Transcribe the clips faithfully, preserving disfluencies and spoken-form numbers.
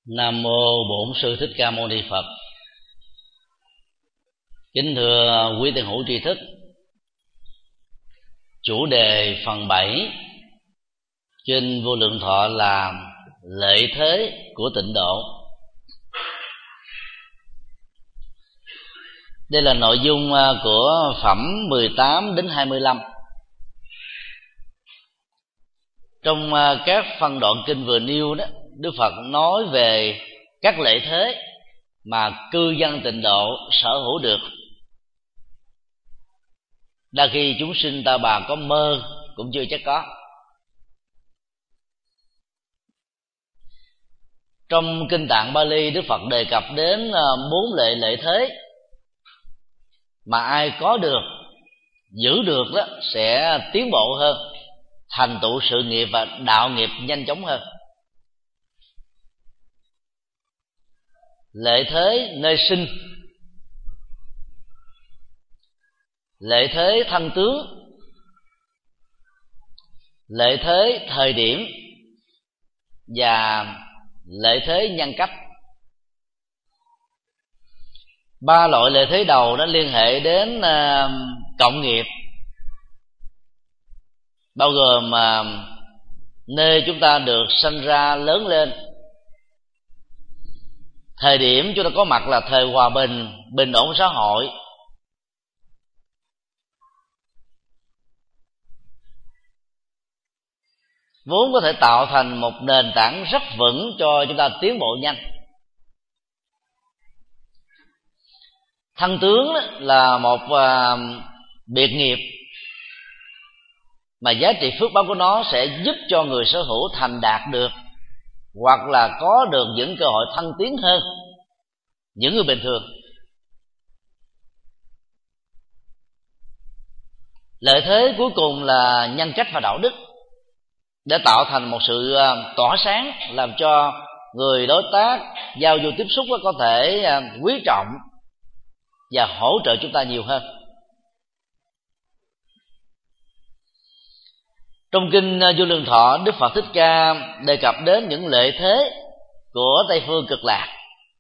Nam mô Bổn Sư Thích Ca Mâu Ni Phật. Kính thưa quý tiền hữu tri thức, chủ đề phần bảy Kinh Vô Lượng Thọ là lợi thế của tịnh độ. Đây là nội dung của phẩm mười tám đến hai mươi lăm. Trong các phân đoạn kinh vừa nêu đó, Đức Phật nói về các lợi thế mà cư dân tịnh độ sở hữu được. Đa khi chúng sinh ta bà có mơ cũng chưa chắc có. Trong kinh Tạng Bali, Đức Phật đề cập đến bốn lợi lợi thế mà ai có được, giữ được đó sẽ tiến bộ hơn, thành tựu sự nghiệp và đạo nghiệp nhanh chóng hơn. Lợi thế nơi sinh, lợi thế thân tướng, lợi thế thời điểm và lợi thế nhân cách. Ba loại lợi thế đầu nó liên hệ đến uh, cộng nghiệp, bao gồm uh, nơi chúng ta được sinh ra lớn lên, thời điểm chúng ta có mặt là thời hòa bình, bình ổn xã hội, vốn có thể tạo thành một nền tảng rất vững cho chúng ta tiến bộ nhanh. Thân tướng là một uh, biệt nghiệp mà giá trị phước báo của nó sẽ giúp cho người sở hữu thành đạt được, hoặc là có được những cơ hội thăng tiến hơn những người bình thường. Lợi thế cuối cùng là nhân cách và đạo đức, để tạo thành một sự tỏa sáng, làm cho người đối tác giao du tiếp xúc có thể quý trọng và hỗ trợ chúng ta nhiều hơn. Trong kinh Vô Lượng Thọ, Đức Phật Thích Ca đề cập đến những lợi thế của Tây Phương Cực Lạc.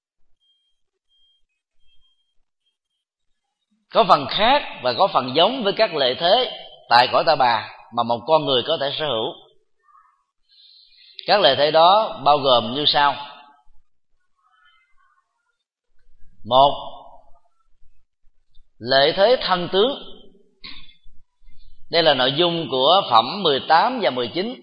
Có phần khác và có phần giống với các lợi thế tại cõi Ta Bà mà một con người có thể sở hữu. Các lợi thế đó bao gồm như sau. Một, lợi thế thân tướng. Đây là nội dung của phẩm mười tám và mười chín.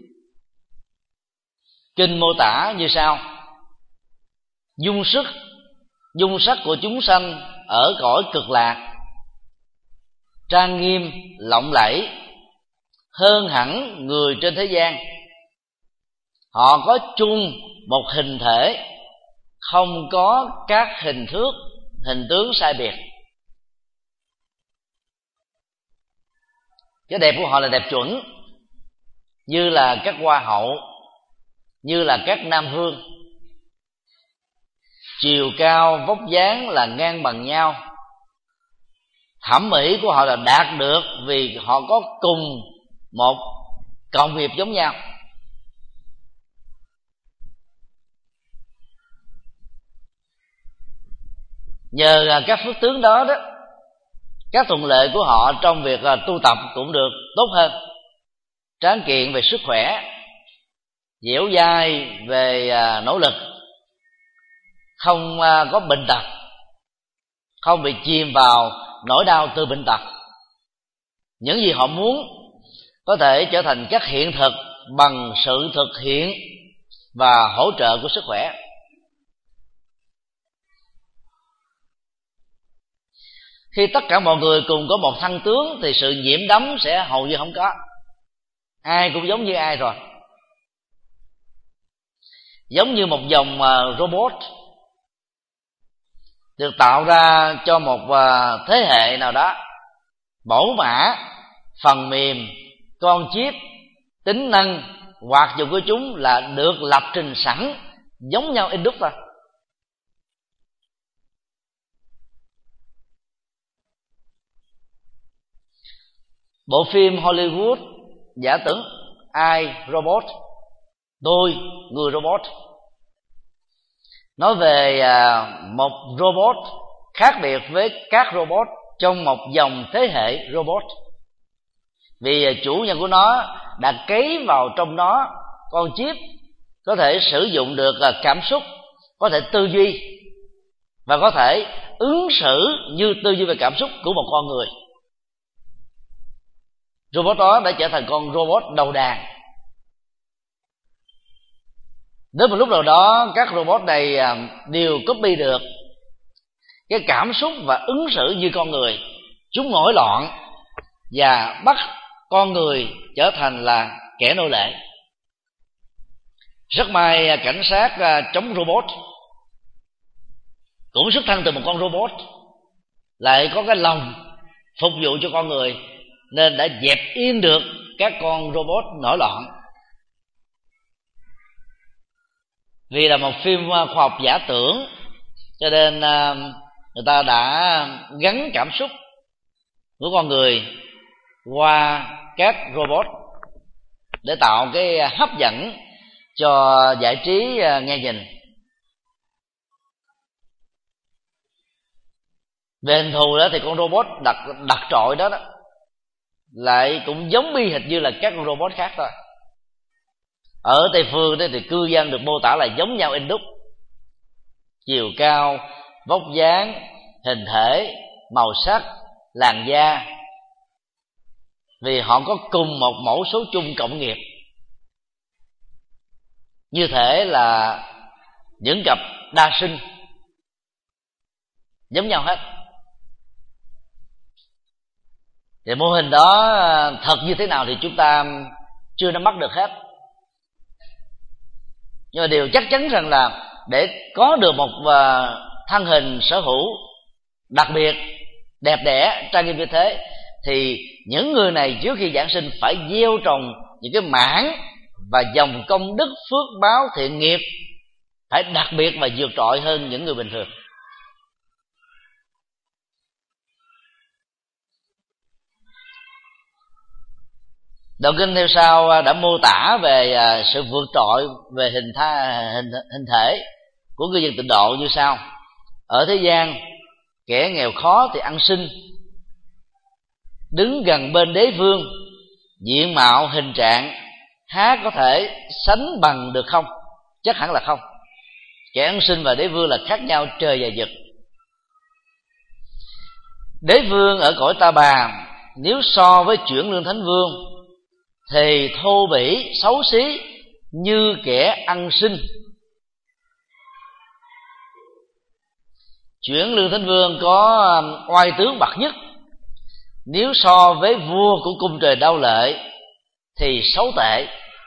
Kinh mô tả như sau: dung sức, dung sắc của chúng sanh ở cõi Cực Lạc trang nghiêm, lộng lẫy hơn hẳn người trên thế gian. Họ có chung một hình thể, không có các hình thước, hình tướng sai biệt. Cái đẹp của họ là đẹp chuẩn, như là các hoa hậu, như là các nam vương. Chiều cao, vóc dáng là ngang bằng nhau. Thẩm mỹ của họ là đạt được vì họ có cùng một cộng nghiệp giống nhau. Nhờ các phước tướng đó đó, các thuận lợi của họ trong việc tu tập cũng được tốt hơn. Tráng kiện về sức khỏe, dẻo dai về nỗ lực, không có bệnh tật, không bị chìm vào nỗi đau từ bệnh tật. Những gì họ muốn có thể trở thành các hiện thực bằng sự thực hiện và hỗ trợ của sức khỏe. Khi tất cả mọi người cùng có một thân tướng thì sự nhiễm đắm sẽ hầu như không có. Ai cũng giống như ai rồi. Giống như một dòng robot được tạo ra cho một thế hệ nào đó, mẫu mã, phần mềm, con chip, tính năng, hoạt dụng của chúng là được lập trình sẵn, giống nhau in đúc thôi. Bộ phim Hollywood giả tưởng I, Robot, tôi, người robot, nói về à, một robot khác biệt với các robot trong một dòng thế hệ robot, vì chủ nhân của nó đã cấy vào trong nó con chip có thể sử dụng được cảm xúc, có thể tư duy và có thể ứng xử như tư duy về cảm xúc của một con người. Robot đó đã trở thành con robot đầu đàn. Đến một lúc nào đó, các robot này đều copy được cái cảm xúc và ứng xử như con người. Chúng nổi loạn và bắt con người trở thành là kẻ nô lệ. Rất may cảnh sát chống robot cũng xuất thân từ một con robot, lại có cái lòng phục vụ cho con người, nên đã dẹp yên được các con robot nổi loạn. Vì là một phim khoa học giả tưởng, cho nên người ta đã gắn cảm xúc của con người qua các robot để tạo cái hấp dẫn cho giải trí nghe nhìn. Về hình thù đó thì con robot đặt đặt trội đó, đó lại cũng giống bi hệt như là các con robot khác thôi. Ở Tây Phương đó thì cư dân được mô tả là giống nhau in đúc, chiều cao, vóc dáng, hình thể, màu sắc, làn da, vì họ có cùng một mẫu số chung cộng nghiệp, như thể là những cặp đa sinh giống nhau hết. Thì mô hình đó thật như thế nào thì chúng ta chưa nắm bắt được hết, nhưng mà điều chắc chắn rằng là để có được một thân hình sở hữu đặc biệt, đẹp đẽ, trang nghiêm như thế, thì những người này trước khi giảng sinh phải gieo trồng những cái mảng và dòng công đức phước báo thiện nghiệp phải đặc biệt và vượt trội hơn những người bình thường. Đạo kinh theo sau đã mô tả về sự vượt trội về hình tha, hình, hình thể của người dân tịnh độ như sau: ở thế gian, kẻ nghèo khó thì ăn xin, đứng gần bên đế vương, diện mạo hình trạng há có thể sánh bằng được không? Chắc hẳn là không. Kẻ ăn xin và đế vương là khác nhau trời và vực. Đế vương ở cõi Ta Bà nếu so với chuyển lương thánh vương thì thô bỉ xấu xí như kẻ ăn xin. Chuyển lương thánh vương có oai tướng bậc nhất, nếu so với vua của cung trời Đao Lệ thì xấu tệ.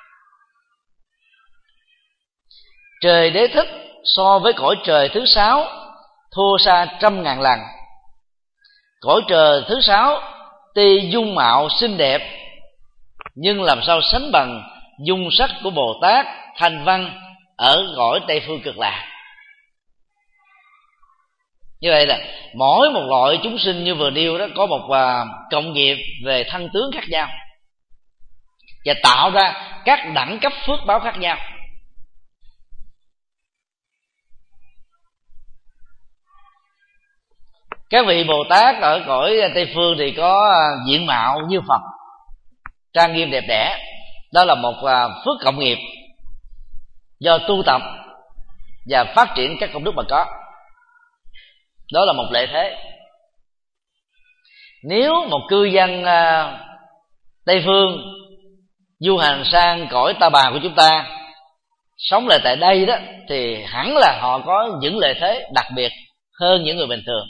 Trời Đế Thích so với cõi trời thứ sáu thua xa trăm ngàn lần. Cõi trời thứ sáu tuy dung mạo xinh đẹp, nhưng làm sao sánh bằng dung sắc của Bồ Tát Thanh Văn ở cõi Tây Phương Cực Lạc. Như vậy là mỗi một loại chúng sinh như vừa nêu đó có một uh, cộng nghiệp về thân tướng khác nhau, và tạo ra các đẳng cấp phước báo khác nhau. Các vị Bồ Tát ở cõi Tây Phương thì có diện mạo như Phật, trang nghiêm đẹp đẽ. Đó là một phước cộng nghiệp do tu tập và phát triển các công đức mà có. Đó là một lợi thế. Nếu một cư dân Tây Phương du hành sang cõi Ta Bà của chúng ta, sống lại tại đây đó, thì hẳn là họ có những lợi thế đặc biệt hơn những người bình thường.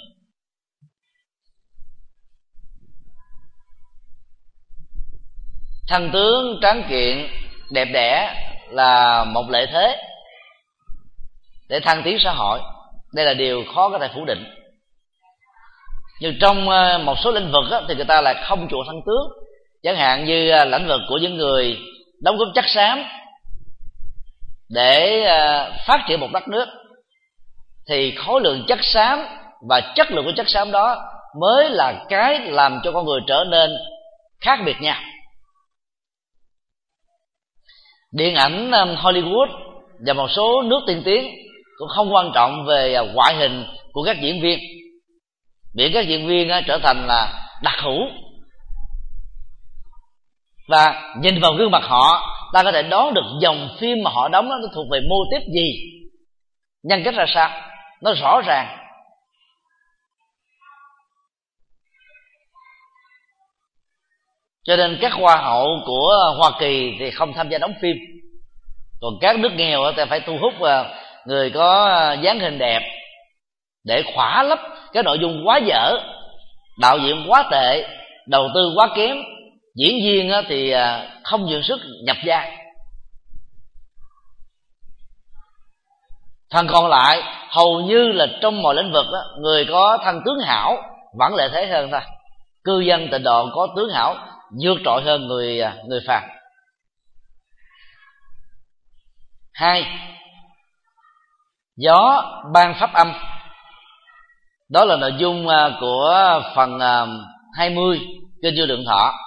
Thân tướng tráng kiện đẹp đẽ là một lợi thế để thăng tiến xã hội. Đây là điều khó có thể phủ định. Nhưng trong một số lĩnh vực đó, thì người ta lại không chuộng thân tướng. Chẳng hạn như lĩnh vực của những người đóng góp chất xám để phát triển một đất nước, thì khối lượng chất xám và chất lượng của chất xám đó mới là cái làm cho con người trở nên khác biệt nhau. Điện ảnh Hollywood và một số nước tiên tiến cũng không quan trọng về ngoại hình của các diễn viên, miễn các diễn viên trở thành là đặc hữu, và nhìn vào gương mặt họ, ta có thể đoán được dòng phim mà họ đóng đó, nó thuộc về mô típ gì, nhân cách ra sao, nó rõ ràng. Cho nên các hoa hậu của Hoa Kỳ thì không tham gia đóng phim, còn các nước nghèo thì phải thu hút người có dáng hình đẹp để khỏa lấp cái nội dung quá dở, đạo diễn quá tệ, đầu tư quá kém, diễn viên thì không dường sức nhập vai. Phần còn lại hầu như là trong mọi lĩnh vực đó, người có thân tướng hảo vẫn lợi thế hơn thôi. Cư dân tịnh độ có tướng hảo vượt trội hơn người người phàm. Hai, gió ban pháp âm. Đó là nội dung của phần hai mươi Kinh Vô Lượng Thọ.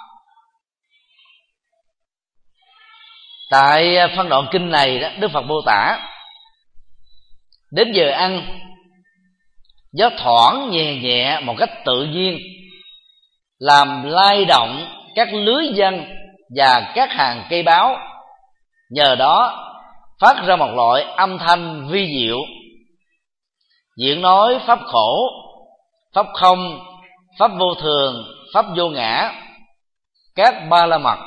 Tại phân đoạn kinh này đó, Đức Phật mô tả đến giờ ăn, gió thoảng nhẹ nhẹ một cách tự nhiên, làm lay động các lưới dân và các hàng cây báo, nhờ đó phát ra một loại âm thanh vi diệu, diễn nói pháp khổ, pháp không, pháp vô thường, pháp vô ngã, các ba la mật.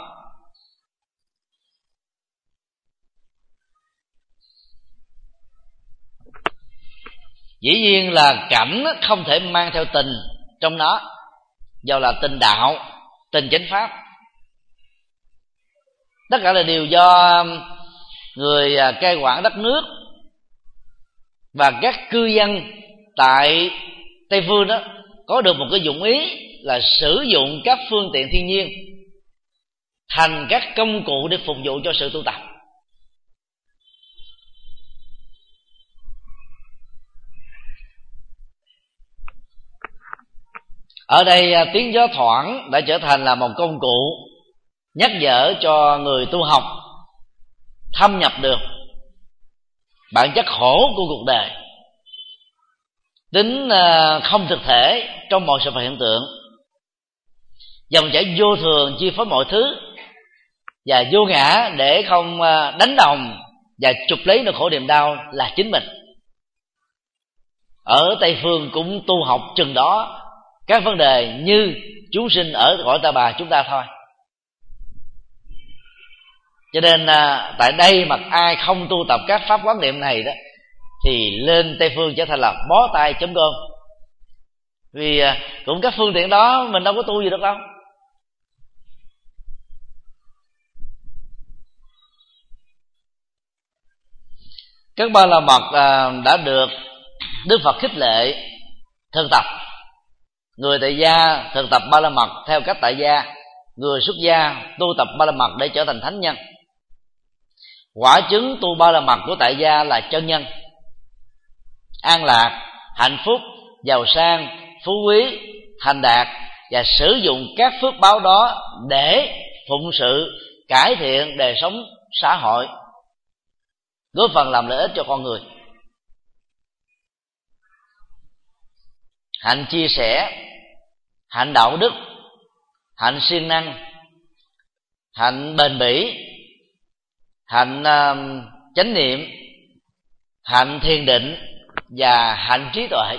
Dĩ nhiên là cảnh không thể mang theo tình trong đó, do là tình đạo, tình chánh pháp. Tất cả là điều do người cai quản đất nước và các cư dân tại Tây Phương đó có được một cái dụng ý là sử dụng các phương tiện thiên nhiên thành các công cụ để phục vụ cho sự tu tập. Ở đây tiếng gió thoảng đã trở thành là một công cụ nhắc nhở cho người tu học thâm nhập được bản chất khổ của cuộc đời, tính không thực thể trong mọi sự vật hiện tượng, dòng chảy vô thường chi phối mọi thứ, và vô ngã để không đánh đồng và chụp lấy nỗi khổ niềm đau là chính mình. Ở Tây Phương cũng tu học chừng đó các vấn đề như chúng sinh ở cõi Ta Bà chúng ta thôi. Cho nên à, tại đây mà ai không tu tập các pháp quán niệm này đó thì lên Tây Phương trở thành là bó tay chấm cơm. Vì à, cũng các phương tiện đó mình đâu có tu gì được đâu. Các ba la mật à, đã được Đức Phật khích lệ thực tập. Người tại gia thực tập ba la mật theo cách tại gia, người xuất gia tu tập ba la mật để trở thành thánh nhân. Quả chứng tu ba la mật của tại gia là chân nhân, an lạc, hạnh phúc, giàu sang, phú quý, thành đạt, và sử dụng các phước báo đó để phụng sự cải thiện đời sống xã hội, góp phần làm lợi ích cho con người. Hạnh chia sẻ, hạnh đạo đức, hạnh siêng năng, hạnh bền bỉ, hạnh uh, chánh niệm, hạnh thiền định và hạnh trí tuệ.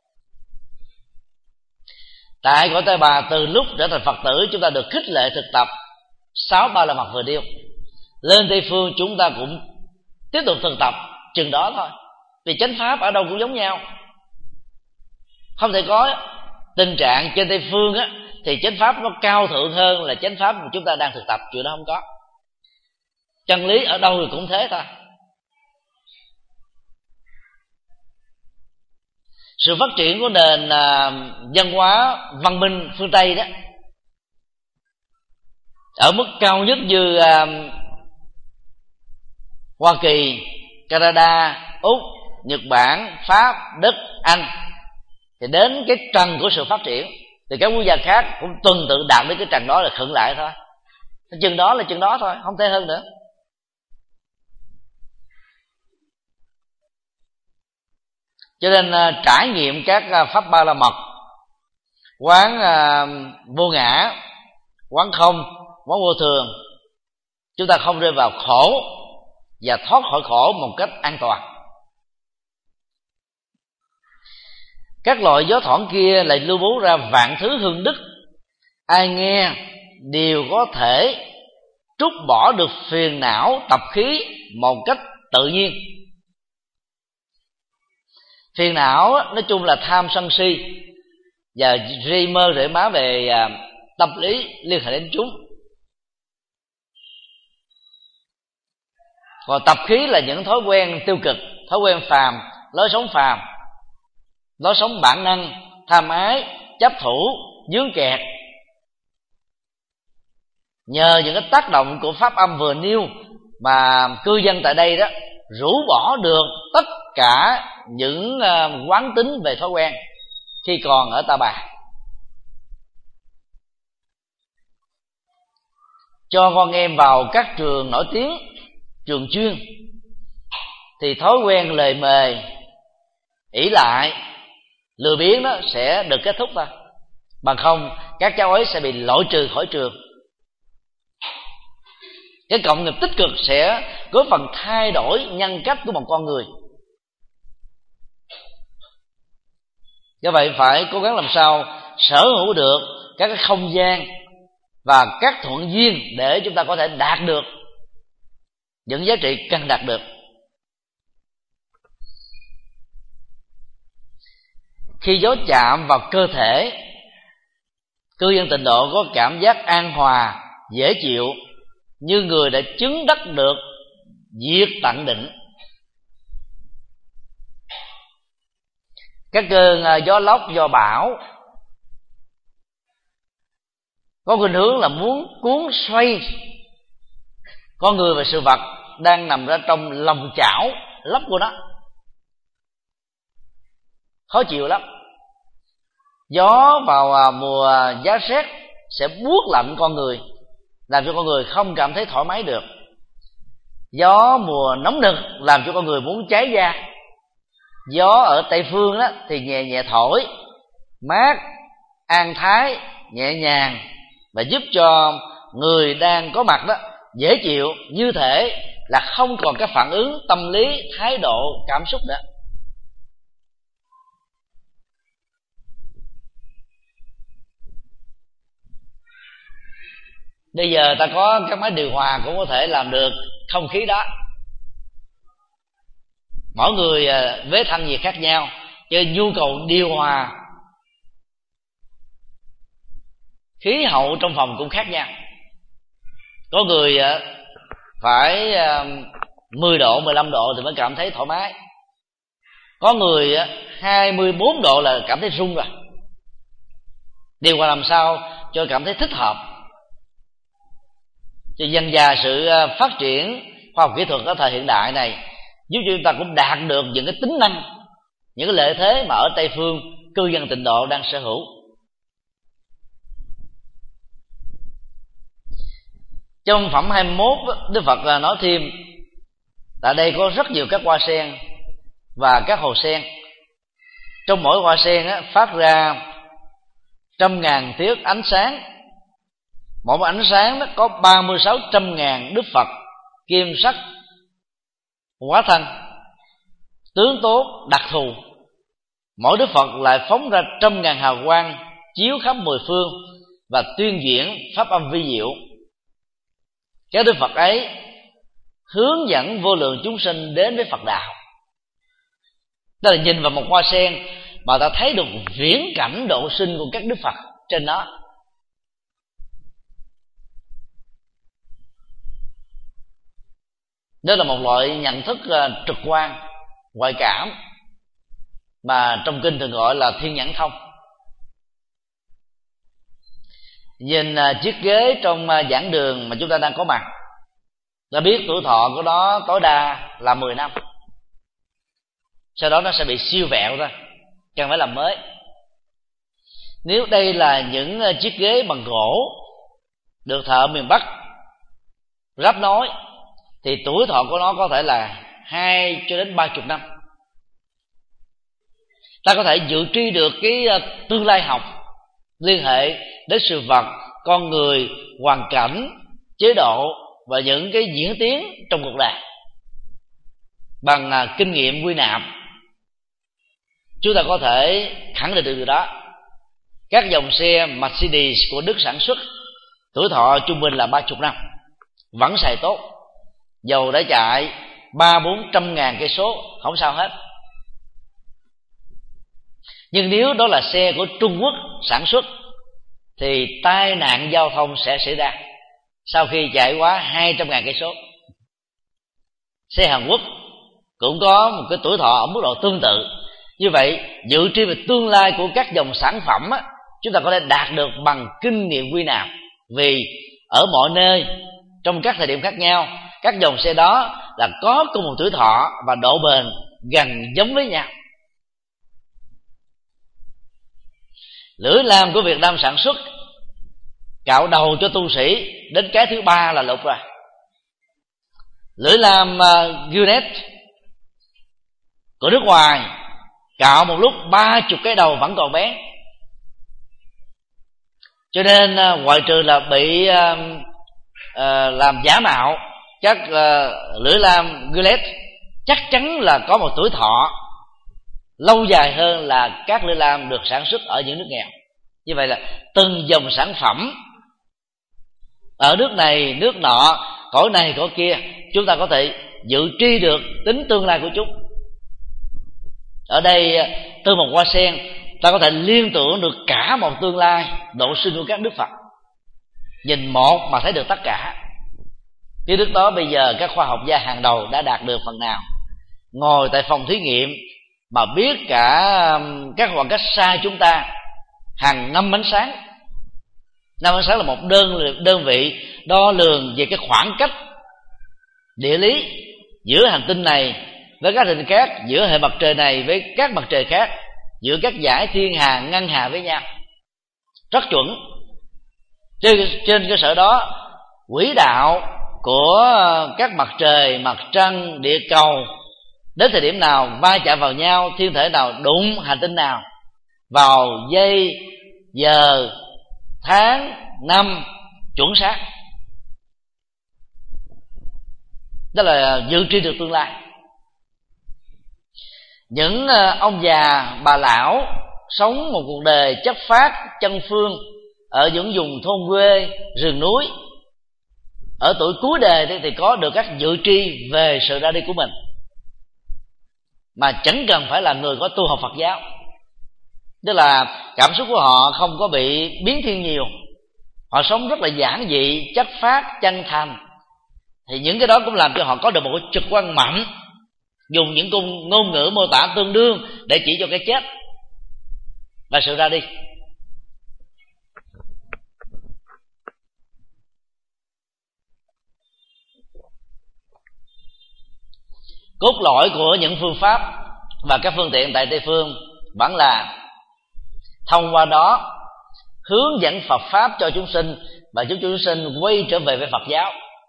Tại cõi Ta Bà, từ lúc trở thành Phật tử, chúng ta được khích lệ thực tập sáu ba la mật vừa điêu. Lên Tây Phương chúng ta cũng tiếp tục thực tập chừng đó thôi, vì chánh pháp ở đâu cũng giống nhau. Không thể có tình trạng trên Tây Phương á thì chánh pháp nó cao thượng hơn là chánh pháp mà chúng ta đang thực tập, chuyện đó không có. Chân lý ở đâu thì cũng thế thôi. Sự phát triển của nền à, văn hóa văn minh phương Tây đó ở mức cao nhất như à, Hoa Kỳ, Canada, Úc, Nhật Bản, Pháp, Đức, Anh, thì đến cái trần của sự phát triển thì các quốc gia khác cũng tuần tự đạt đến cái trần đó là khựng lại thôi. Chừng đó là chừng đó thôi, không thể hơn nữa. Cho nên trải nghiệm các pháp ba la mật, quán vô ngã, quán không, quán vô thường, chúng ta không rơi vào khổ và thoát khỏi khổ một cách an toàn. Các loại gió thoảng kia lại lưu bố ra vạn thứ hương đức, ai nghe đều có thể trút bỏ được phiền não tập khí một cách tự nhiên. Phiền não nói chung là tham sân si và ri mơ rễ má về tâm lý liên hệ đến chúng. Còn tập khí là những thói quen tiêu cực, thói quen phàm, lối sống phàm, lối sống bản năng, tham ái, chấp thủ, dướng kẹt. Nhờ những cái tác động của pháp âm vừa nêu mà cư dân tại đây đó rũ bỏ được tất cả những quán tính về thói quen khi còn ở Ta Bà. Cho con em vào các trường nổi tiếng, trường chuyên, thì thói quen lề mề, ỷ lại, lười biếng đó sẽ được kết thúc thôi. Bằng không các cháu ấy sẽ bị loại trừ khỏi trường. Cái cộng nghiệp tích cực sẽ góp phần thay đổi nhân cách của một con người. Do vậy phải cố gắng làm sao sở hữu được các cái không gian và các thuận duyên để chúng ta có thể đạt được những giá trị cần đạt được. Khi gió chạm vào cơ thể, cư dân tịnh độ có cảm giác an hòa, dễ chịu, như người đã chứng đắc được diệt tận định. Các cơn gió lốc, gió bão có khuynh hướng là muốn cuốn xoay con người và sự vật đang nằm ra trong lòng chảo lốc của nó. Khó chịu lắm. Gió vào mùa giá rét sẽ buốt lạnh con người, làm cho con người không cảm thấy thoải mái được. Gió mùa nóng nực làm cho con người muốn cháy da. Gió ở Tây Phương đó thì nhẹ nhẹ thổi, mát, an thái, nhẹ nhàng, và giúp cho người đang có mặt đó dễ chịu, như thể là không còn các phản ứng tâm lý, thái độ, cảm xúc nữa. Bây giờ ta có các máy điều hòa cũng có thể làm được không khí đó. Mỗi người với thân nhiệt khác nhau, cho nhu cầu điều hòa khí hậu trong phòng cũng khác nhau. Có người phải mười độ, mười lăm độ thì mới cảm thấy thoải mái. Có người hai mươi bốn độ là cảm thấy run rồi. Điều hòa làm sao cho cảm thấy thích hợp. Cho dần dà sự phát triển khoa học kỹ thuật ở thời hiện đại này giúp cho chúng ta cũng đạt được những cái tính năng, những cái lợi thế mà ở Tây Phương cư dân tịnh độ đang sở hữu. Trong phẩm hai mươi mốt, Đức Phật nói thêm tại đây có rất nhiều các hoa sen và các hồ sen. Trong mỗi hoa sen phát ra trăm ngàn tia ánh sáng. Mỗi ánh sáng đó có ba mươi sáu trăm ngàn Đức Phật kim sắc hóa thân, tướng tốt đặc thù. Mỗi Đức Phật lại phóng ra trăm ngàn hào quang chiếu khắp mười phương và tuyên diễn pháp âm vi diệu. Các Đức Phật ấy hướng dẫn vô lượng chúng sinh đến với Phật đạo. Tức là nhìn vào một hoa sen mà ta thấy được viễn cảnh độ sinh của các Đức Phật trên đó. Đó là một loại nhận thức trực quan, ngoại cảm mà trong kinh thường gọi là thiên nhãn thông. Nhìn chiếc ghế trong giảng đường mà chúng ta đang có mặt, ta biết tuổi thọ của nó tối đa là mười năm. Sau đó nó sẽ bị siêu vẹo ra, cần phải làm mới. Nếu đây là những chiếc ghế bằng gỗ được thợ miền Bắc ráp nối, thì tuổi thọ của nó có thể là hai cho đến ba chục năm. Ta có thể dự tri được cái tương lai học liên hệ đến sự vật, con người, hoàn cảnh, chế độ và những cái diễn tiến trong cuộc đời bằng à, kinh nghiệm quy nạp. Chúng ta có thể khẳng định được điều đó. Các dòng xe Mercedes của Đức sản xuất, tuổi thọ trung bình là ba mươi năm, vẫn xài tốt, dầu đã chạy ba bốn trăm ngàn cây số không sao hết. Nhưng nếu đó là xe của Trung Quốc sản xuất thì tai nạn giao thông sẽ xảy ra sau khi chạy quá hai trăm ngàn cây số. Xe Hàn Quốc cũng có một cái tuổi thọ ở mức độ tương tự. Như vậy, dự tri về tương lai của các dòng sản phẩm á, chúng ta có thể đạt được bằng kinh nghiệm quy nạp. Vì ở mọi nơi, trong các thời điểm khác nhau, các dòng xe đó là có cùng một tuổi thọ và độ bền gần giống với nhau. Lưỡi lam của Việt Nam sản xuất, cạo đầu cho tu sĩ, đến cái thứ ba là lục rồi. Lưỡi lam uh, Guinness của nước ngoài, cạo một lúc ba chục cái đầu vẫn còn bé. Cho nên uh, ngoại trừ là bị uh, uh, làm giả mạo, các uh, lưỡi lam Guinness chắc chắn là có một tuổi thọ lâu dài hơn là các lưỡi lam được sản xuất ở những nước nghèo. Như vậy là từng dòng sản phẩm ở nước này, nước nọ, cõi này, cõi kia, chúng ta có thể dự tri được tính tương lai của chúng. Ở đây từ một hoa sen, ta có thể liên tưởng được cả một tương lai độ sinh của các đức Phật. Nhìn một mà thấy được tất cả. Cái đức đó bây giờ các khoa học gia hàng đầu đã đạt được phần nào. Ngồi tại phòng thí nghiệm mà biết cả các khoảng cách xa chúng ta hàng năm ánh sáng. Năm ánh sáng là một đơn đơn vị đo lường về cái khoảng cách địa lý giữa hành tinh này với các hành tinh khác, giữa hệ mặt trời này với các mặt trời khác, giữa các dải thiên hà ngân hà với nhau, rất chuẩn. Trên, trên cơ sở đó, quỹ đạo của các mặt trời, mặt trăng, địa cầu đến thời điểm nào va chạm vào nhau, thiên thể nào đụng hành tinh nào, vào giây, giờ, tháng, năm chuẩn xác. Đó là dự tri được tương lai. Những ông già, bà lão sống một cuộc đời chất phác, chân phương ở những vùng thôn quê, rừng núi, ở tuổi cuối đời thì có được các dự tri về sự ra đi của mình, mà chẳng cần phải là người có tu học Phật giáo. Tức là cảm xúc của họ không có bị biến thiên nhiều, họ sống rất là giản dị, chất phác, chân thành. Thì những cái đó cũng làm cho họ có được một cái trực quan mạnh, dùng những ngôn, ngôn ngữ mô tả tương đương để chỉ cho cái chết và sự ra đi. Cốt lõi của những phương pháp và các phương tiện tại Tây Phương vẫn là thông qua đó hướng dẫn Phật pháp cho chúng sinh và giúp chúng sinh quay trở về với Phật giáo.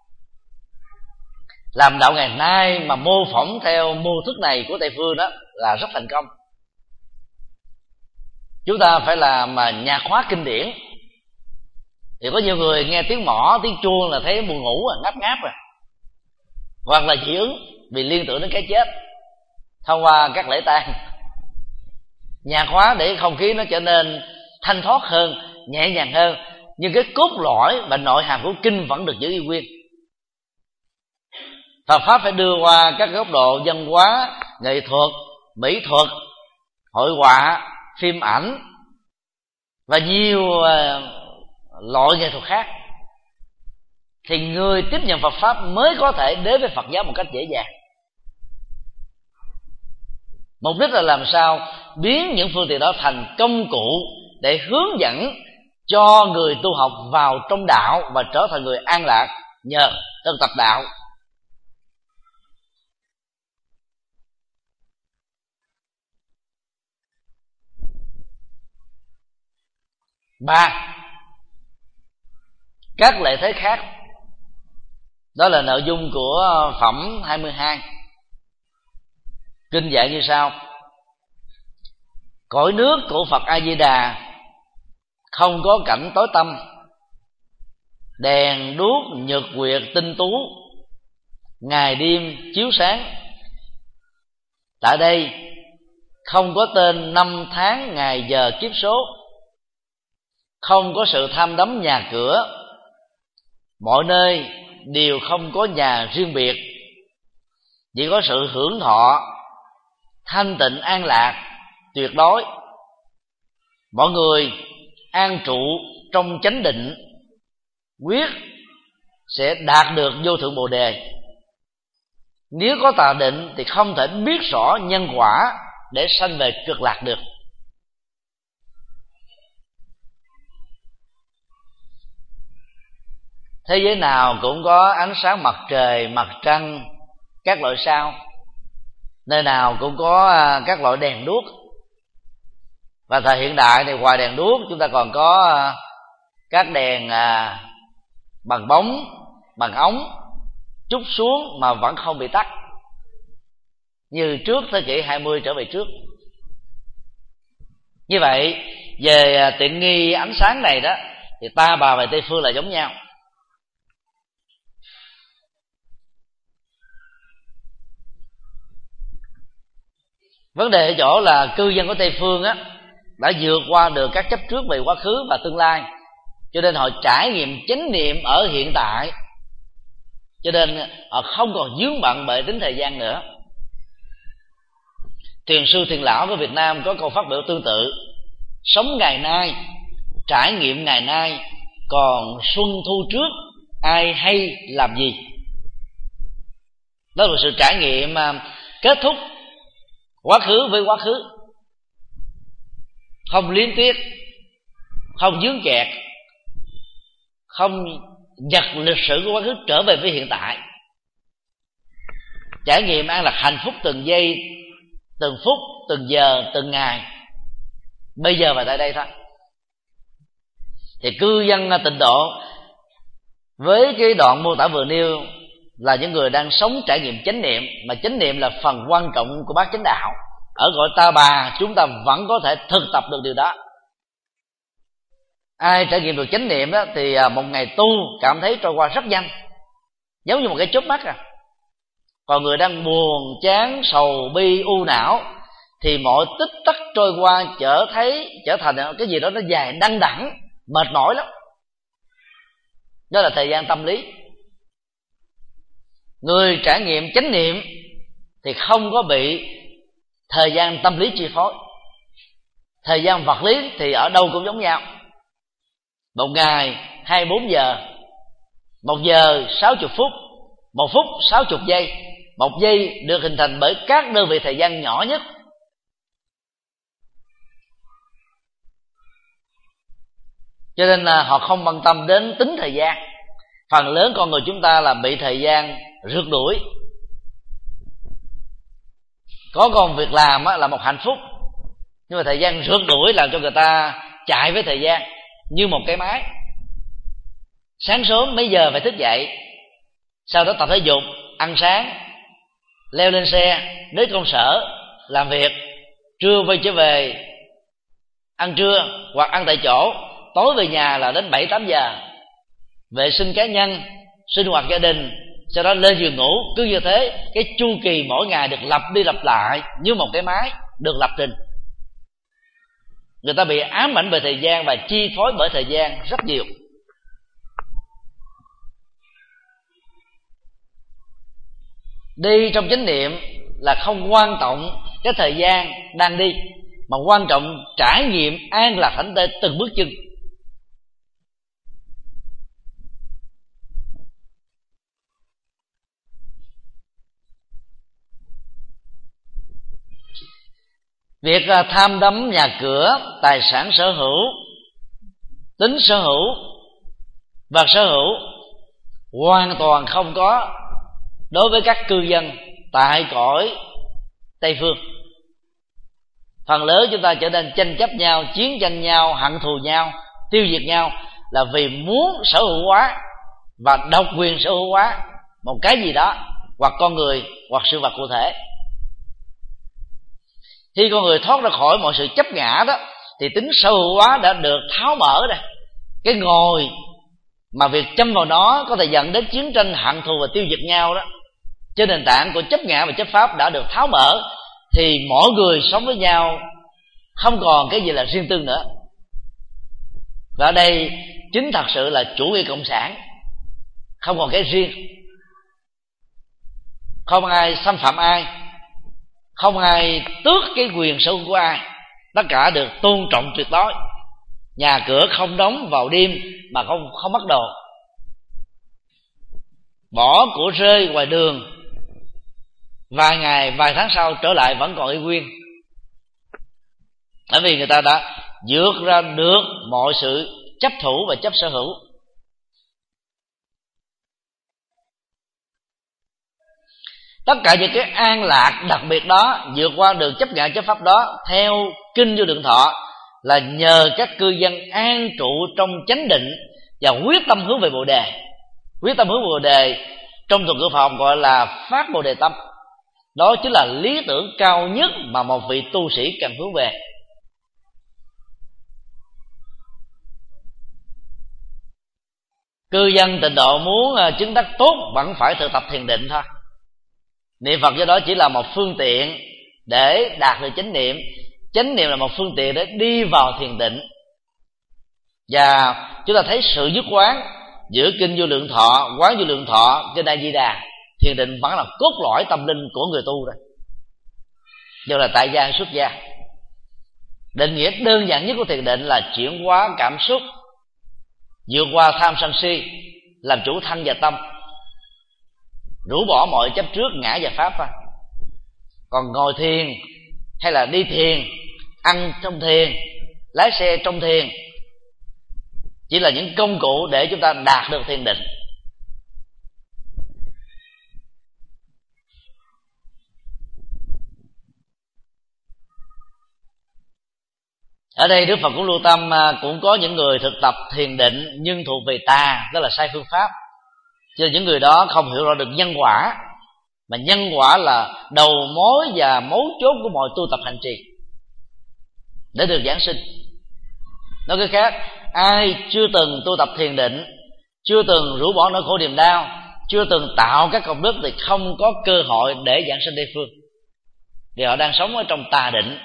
Làm đạo ngày nay mà mô phỏng theo mô thức này của Tây Phương đó là rất thành công. Chúng ta phải làm nhạc khóa kinh điển. Thì có nhiều người nghe tiếng mõ, tiếng chuông là thấy buồn ngủ rồi, ngáp ngáp rồi, hoặc là dị ứng vì liên tưởng đến cái chết. Thông qua các lễ tang, nhạc khóa để không khí nó trở nên thanh thoát hơn, nhẹ nhàng hơn, nhưng cái cốt lõi và nội hàm của kinh vẫn được giữ y nguyên. Phật pháp phải đưa qua các góc độ văn hóa, nghệ thuật, mỹ thuật, hội họa, phim ảnh và nhiều uh, loại nghệ thuật khác, thì người tiếp nhận Phật pháp mới có thể đến với Phật giáo một cách dễ dàng. Mục đích là làm sao biến những phương tiện đó thành công cụ để hướng dẫn cho người tu học vào trong đạo và trở thành người an lạc nhờ thực tập đạo. Ba, các lợi thế khác. Đó là nội dung của phẩm hai mươi hai. Kinh dạy như sau: Cõi nước của Phật A Di Đà không có cảnh tối tăm, đèn đuốc nhật nguyệt tinh tú, ngày đêm chiếu sáng. Tại đây không có tên năm tháng ngày giờ kiếp số, không có sự tham đắm nhà cửa, mọi nơi đều không có nhà riêng biệt, chỉ có sự hưởng thọ thanh tịnh an lạc tuyệt đối. Mọi người an trụ trong chánh định, quyết sẽ đạt được vô thượng bồ đề. Nếu có tà định thì không thể biết rõ nhân quả để sanh về cực lạc được. Thế giới nào cũng có ánh sáng mặt trời, mặt trăng, các loại sao. Nơi nào cũng có các loại đèn đuốc. Và thời hiện đại thì ngoài đèn đuốc chúng ta còn có các đèn bằng bóng, bằng ống trút xuống mà vẫn không bị tắt, như trước thế kỷ hai mươi trở về trước. Như vậy về tiện nghi ánh sáng này đó thì ta bà và Tây phương là giống nhau. Vấn đề ở chỗ là cư dân của Tây phương á đã vượt qua được các chấp trước về quá khứ và tương lai, cho nên họ trải nghiệm chánh niệm ở hiện tại, cho nên họ không còn vướng bận bởi tính thời gian nữa. Thiền sư Thiền Lão của Việt Nam có câu phát biểu tương tự: sống ngày nay, trải nghiệm ngày nay, còn xuân thu trước ai hay làm gì. Đó là sự trải nghiệm kết thúc quá khứ với quá khứ, không liên tiếp, không dướng kẹt, không giật lịch sử của quá khứ trở về với hiện tại. Trải nghiệm an lạc hạnh phúc từng giây, từng phút, từng giờ, từng ngày, bây giờ và tại đây thôi. Thì cư dân Tịnh Độ với cái đoạn mô tả vừa nêu là những người đang sống trải nghiệm chánh niệm, mà chánh niệm là phần quan trọng của bát chánh đạo. Ở cõi ta bà chúng ta vẫn có thể thực tập được điều đó. Ai trải nghiệm được chánh niệm đó thì một ngày tu cảm thấy trôi qua rất nhanh, giống như một cái chớp mắt à. Còn người đang buồn chán sầu bi u não thì mọi tích tắc trôi qua trở thấy trở thành cái gì đó nó dài đăng đẳng, mệt mỏi lắm. Đó là thời gian tâm lý. Người trải nghiệm chánh niệm thì không có bị thời gian tâm lý chi phối. Thời gian vật lý thì ở đâu cũng giống nhau. Một ngày hai mươi bốn giờ, một giờ sáu mươi phút, một phút sáu mươi giây. Một giây được hình thành bởi các đơn vị thời gian nhỏ nhất. Cho nên là họ không quan tâm đến tính thời gian. Phần lớn con người chúng ta là bị thời gian rượt đuổi. Có công việc làm là một hạnh phúc, nhưng mà thời gian rượt đuổi làm cho người ta chạy với thời gian như một cái máy. Sáng sớm mấy giờ phải thức dậy, sau đó tập thể dục, ăn sáng, leo lên xe đến công sở làm việc, trưa quay trở về ăn trưa hoặc ăn tại chỗ, tối về nhà là đến bảy tám giờ, vệ sinh cá nhân, sinh hoạt gia đình, sau đó lên giường ngủ. Cứ như thế, cái chu kỳ mỗi ngày được lặp đi lặp lại như một cái máy được lập trình. Người ta bị ám ảnh bởi thời gian và chi phối bởi thời gian rất nhiều. Đi trong chánh niệm là không quan trọng cái thời gian đang đi, mà quan trọng trải nghiệm an lạc thảnh thơi từng bước chân. Việc tham đắm nhà cửa, tài sản sở hữu, tính sở hữu, vật sở hữu hoàn toàn không có đối với các cư dân tại cõi Tây phương. Phần lớn chúng ta trở nên tranh chấp nhau, chiến tranh nhau, hận thù nhau, tiêu diệt nhau là vì muốn sở hữu hóa và độc quyền sở hữu hóa một cái gì đó, hoặc con người hoặc sự vật cụ thể. Khi con người thoát ra khỏi mọi sự chấp ngã đó, thì tính sở hữu hóa đã được tháo mở đây. Cái ngòi mà việc châm vào nó có thể dẫn đến chiến tranh hận thù và tiêu diệt nhau đó, trên nền tảng của chấp ngã và chấp pháp đã được tháo mở, thì mỗi người sống với nhau không còn cái gì là riêng tư nữa. Và ở đây chính thật sự là chủ nghĩa cộng sản, không còn cái riêng, không ai xâm phạm ai, không ai tước cái quyền sở hữu của ai, tất cả được tôn trọng tuyệt đối. Nhà cửa không đóng vào đêm mà không không mất đồ, bỏ của rơi ngoài đường, vài ngày vài tháng sau trở lại vẫn còn y nguyên, bởi vì người ta đã vượt ra được mọi sự chấp thủ và chấp sở hữu. Tất cả những cái an lạc đặc biệt đó, vượt qua được chấp ngã chấp pháp đó, theo kinh Vô Lượng Thọ, là nhờ các cư dân an trụ trong chánh định và quyết tâm hướng về Bồ Đề. Quyết tâm hướng về Bồ Đề trong thuật ngữ Phật gọi là phát Bồ Đề tâm. Đó chính là lý tưởng cao nhất mà một vị tu sĩ cần hướng về. Cư dân Tịnh Độ muốn chứng đắc tốt vẫn phải thực tập thiền định thôi. Niệm Phật do đó chỉ là một phương tiện để đạt được chánh niệm. Chánh niệm là một phương tiện để đi vào thiền định. Và chúng ta thấy sự dứt quán giữa kinh Vô Lượng Thọ, quán Vô Lượng Thọ, kinh A Di Đà. Thiền định vẫn là cốt lõi tâm linh của người tu rồi, dù là tại gia hay xuất gia. Định nghĩa đơn giản nhất của thiền định là chuyển hóa cảm xúc, vượt qua tham sân si, làm chủ thân và tâm, rũ bỏ mọi chấp trước ngã và pháp. À. Còn ngồi thiền hay là đi thiền, ăn trong thiền, lái xe trong thiền chỉ là những công cụ để chúng ta đạt được thiền định. Ở đây Đức Phật cũng lưu tâm cũng có những người thực tập thiền định nhưng thuộc về tà, đó là sai phương pháp. Cho nên những người đó không hiểu rõ được nhân quả, mà nhân quả là đầu mối và mấu chốt của mọi tu tập hành trì để được giảng sinh. Nói cách khác, ai chưa từng tu tập thiền định, chưa từng rũ bỏ nỗi khổ niềm đau, chưa từng tạo các công đức thì không có cơ hội để giảng sinh Tây phương, vì họ đang sống ở trong tà định.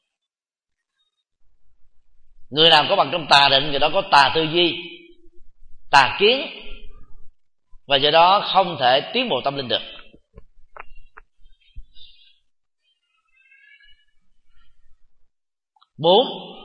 Người nào có bằng trong tà định, người đó có tà tư duy, tà kiến, và do đó không thể tiến bộ tâm linh được. Bốn,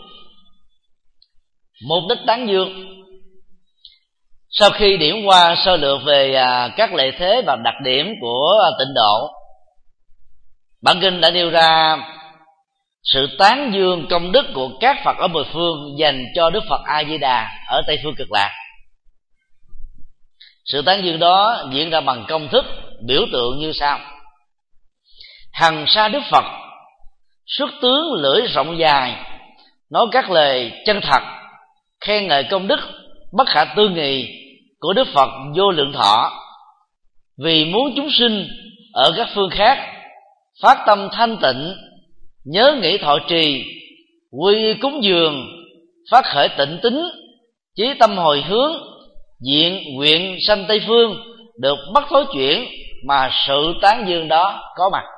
mục đích tán dương. Sau khi điểm qua sơ lược về các lợi thế và đặc điểm của Tịnh Độ, bản kinh đã nêu ra sự tán dương công đức của các Phật ở mười phương dành cho Đức Phật A Di Đà ở Tây phương Cực Lạc. Sự tán dương đó diễn ra bằng công thức biểu tượng như sau: hằng sa Đức Phật xuất tướng lưỡi rộng dài, nói các lời chân thật, khen ngợi công đức bất khả tư nghị của Đức Phật Vô Lượng Thọ, vì muốn chúng sinh ở các phương khác phát tâm thanh tịnh, nhớ nghĩ thọ trì, quy y cúng dường, phát khởi tịnh tín, chí tâm hồi hướng, diện nguyện sanh Tây phương, được bất thối chuyển, mà sự tán dương đó có mặt.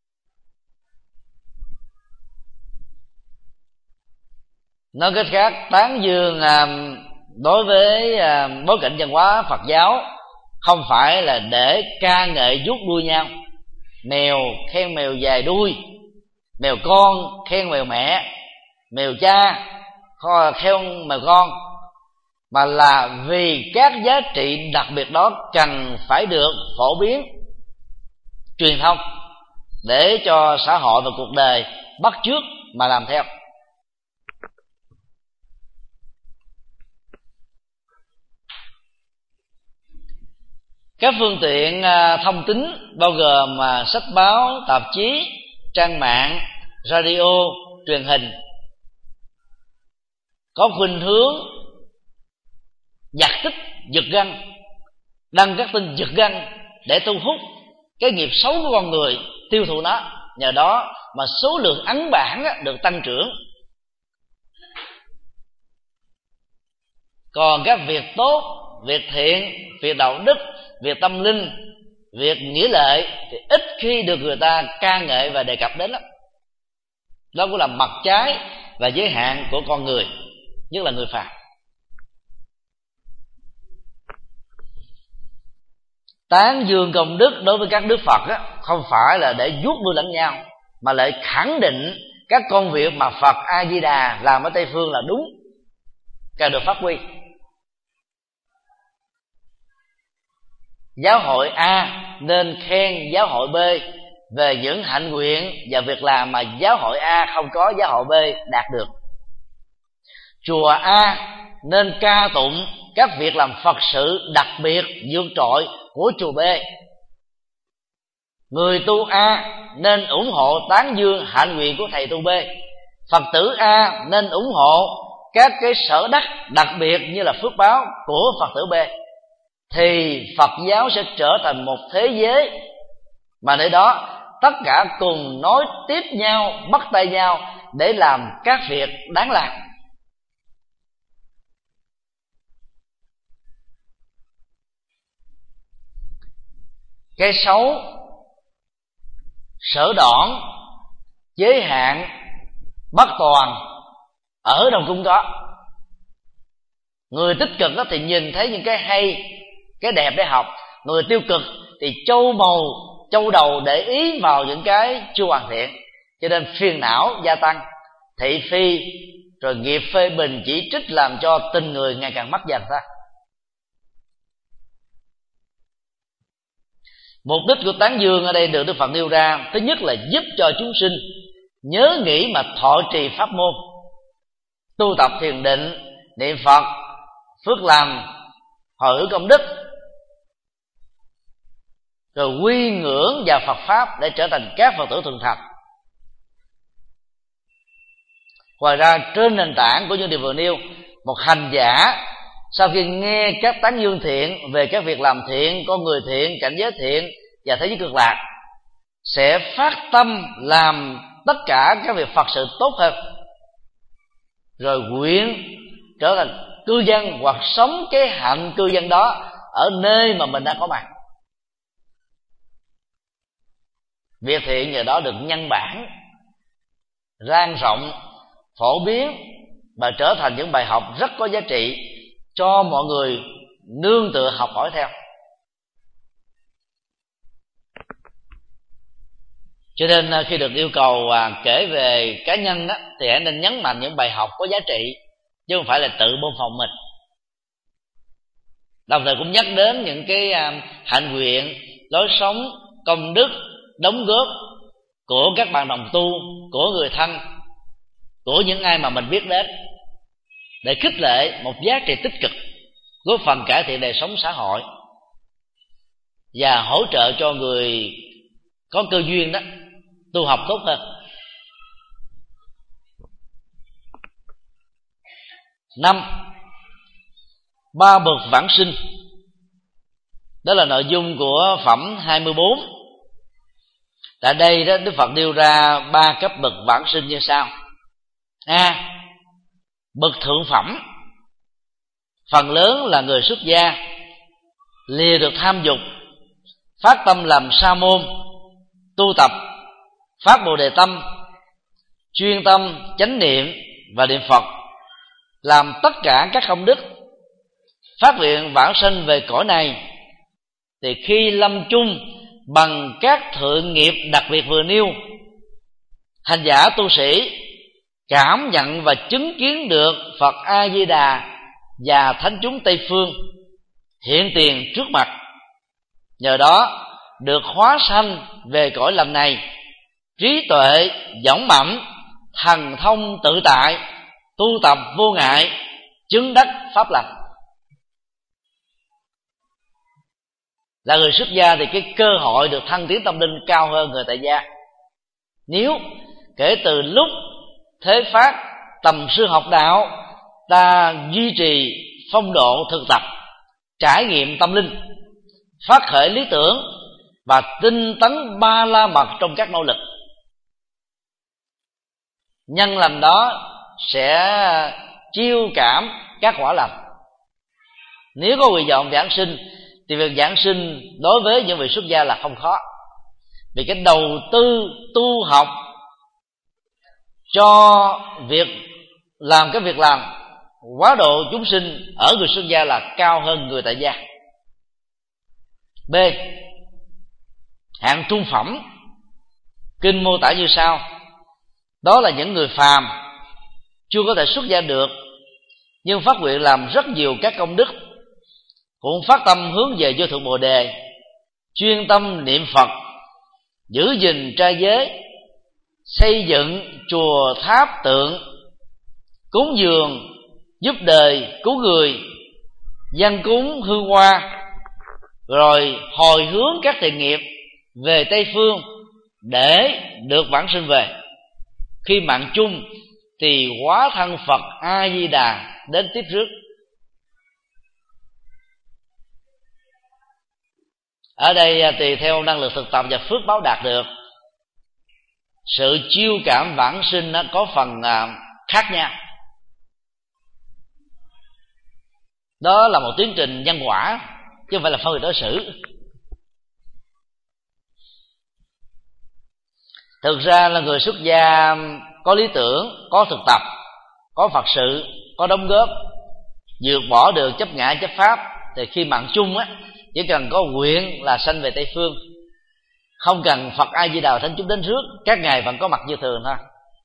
Nói cách khác, tán dương đối với bối cảnh văn hóa Phật giáo không phải là để ca ngợi vuốt đuôi nhau, mèo khen mèo dài đuôi, mèo con khen mèo mẹ, mèo cha khen mèo con, mà là vì các giá trị đặc biệt đó cần phải được phổ biến, truyền thông, để cho xã hội và cuộc đời bắt chước mà làm theo. Các phương tiện thông tín bao gồm sách báo, tạp chí, trang mạng, radio, truyền hình có khuynh hướng giật tích, giật gân, đăng các tin giật gân để thu hút cái nghiệp xấu của con người, tiêu thụ nó, nhờ đó mà số lượng ấn bản được tăng trưởng. Còn các việc tốt, việc thiện, việc đạo đức, việc tâm linh, việc nghĩa lệ thì ít khi được người ta ca ngợi và đề cập đến lắm. Đó cũng là mặt trái và giới hạn của con người, nhất là người phàm. Tán dương công đức đối với các đức Phật á, không phải là để vuốt mưa lẫn nhau, mà lại khẳng định các công việc mà Phật A Di Đà làm ở Tây phương là đúng, cần được phát huy. Giáo hội A nên khen giáo hội B về những hạnh nguyện và việc làm mà giáo hội A không có giáo hội B đạt được. Chùa A nên ca tụng các việc làm Phật sự đặc biệt vượt trội của chùa B. Người tu A nên ủng hộ tán dương hạnh nguyện của thầy tu B. Phật tử A nên ủng hộ các cái sở đắc đặc biệt như là phước báo của Phật tử B. Thì Phật giáo sẽ trở thành một thế giới mà nơi đó tất cả cùng nối tiếp nhau, bắt tay nhau để làm các việc đáng làm. Cái xấu, sở đoản, giới hạn, bất toàn ở đâu cũng có. Người tích cực đó thì nhìn thấy những cái hay, cái đẹp để học. Người tiêu cực thì châu màu, châu đầu để ý vào những cái chưa hoàn thiện. Cho nên phiền não gia tăng, thị phi, rồi nghiệp phê bình chỉ trích làm cho tình người ngày càng mất dần ra. Mục đích của tán dương ở đây được Đức Phật nêu ra, thứ nhất là giúp cho chúng sinh nhớ nghĩ mà thọ trì pháp môn, tu tập thiền định, niệm Phật, phước làm, hồi hướng công đức, rồi quy ngưỡng vào Phật pháp để trở thành các Phật tử thuần thành. Ngoài ra, trên nền tảng của những điều vừa nêu, một hành giả sau khi nghe các tán dương thiện về các việc làm thiện, con người thiện, cảnh giới thiện và thế giới cực lạc, sẽ phát tâm làm tất cả các việc Phật sự tốt hơn, rồi nguyện trở thành cư dân hoặc sống cái hạnh cư dân đó ở nơi mà mình đang có mặt. Việc thiện nhờ đó được nhân bản, rang rộng, phổ biến và trở thành những bài học rất có giá trị cho mọi người nương tựa học hỏi theo. Cho nên khi được yêu cầu kể về cá nhân đó, thì hãy nên nhấn mạnh những bài học có giá trị, chứ không phải là tự bơm phòng mình. Đồng thời cũng nhắc đến những cái hạnh nguyện, lối sống, công đức, đóng góp của các bạn đồng tu, của người thân, của những ai mà mình biết đến, để khích lệ một giá trị tích cực, góp phần cải thiện đời sống xã hội và hỗ trợ cho người có cơ duyên đó tu học tốt hơn. Năm, ba bậc vãng sinh. Đó là nội dung của phẩm hai mươi bốn. Tại đây đó, Đức Phật nêu ra ba cấp bậc vãng sinh như sau. A. Bậc thượng phẩm, phần lớn là người xuất gia, lìa được tham dục, phát tâm làm sa môn, tu tập, phát bồ đề tâm, chuyên tâm chánh niệm và niệm Phật, làm tất cả các công đức, phát nguyện vãng sanh về cõi này. Thì khi lâm chung bằng các thượng nghiệp đặc biệt vừa nêu, hành giả tu sĩ cảm nhận và chứng kiến được Phật A Di Đà và thánh chúng Tây phương hiện tiền trước mặt, nhờ đó được hóa sanh về cõi lành này, trí tuệ dõng mãnh, thần thông tự tại, tu tập vô ngại, chứng đắc pháp lành. Là người xuất gia thì cái cơ hội được thăng tiến tâm linh cao hơn người tại gia. Nếu kể từ lúc thế phát tầm sư học đạo, ta duy trì phong độ thực tập, trải nghiệm tâm linh, phát khởi lý tưởng và tinh tấn ba la mật trong các nỗ lực, nhân lành đó sẽ chiêu cảm các quả lành. Nếu có nguyện vọng giảng sinh thì việc giảng sinh đối với những vị xuất gia là không khó, vì cái đầu tư tu học cho việc làm cái việc làm quá độ chúng sinh ở người xuất gia là cao hơn người tại gia. B. Hạng trung phẩm, kinh mô tả như sau: đó là những người phàm chưa có thể xuất gia được, nhưng phát nguyện làm rất nhiều các công đức, cũng phát tâm hướng về vô thượng bồ đề, chuyên tâm niệm Phật, giữ gìn trai giới, xây dựng chùa tháp tượng, cúng dường giúp đời cứu người, dâng cúng hương hoa, rồi hồi hướng các thiện nghiệp về Tây Phương để được vãng sinh về. Khi mạng chung thì hóa thân Phật A Di Đà đến tiếp rước. Ở đây tùy theo năng lực thực tập và phước báo đạt được, sự chiêu cảm vãng sinh nó có phần khác nhau. Đó là một tiến trình nhân quả, chứ không phải là phân biệt đối xử. Thực ra là người xuất gia có lý tưởng, có thực tập, có Phật sự, có đóng góp, vượt bỏ được chấp ngã chấp pháp, thì khi mạng chung á, chỉ cần có nguyện là sanh về Tây Phương, không cần Phật A Di Đà thánh chúng đến rước, các ngài vẫn có mặt như thường thôi.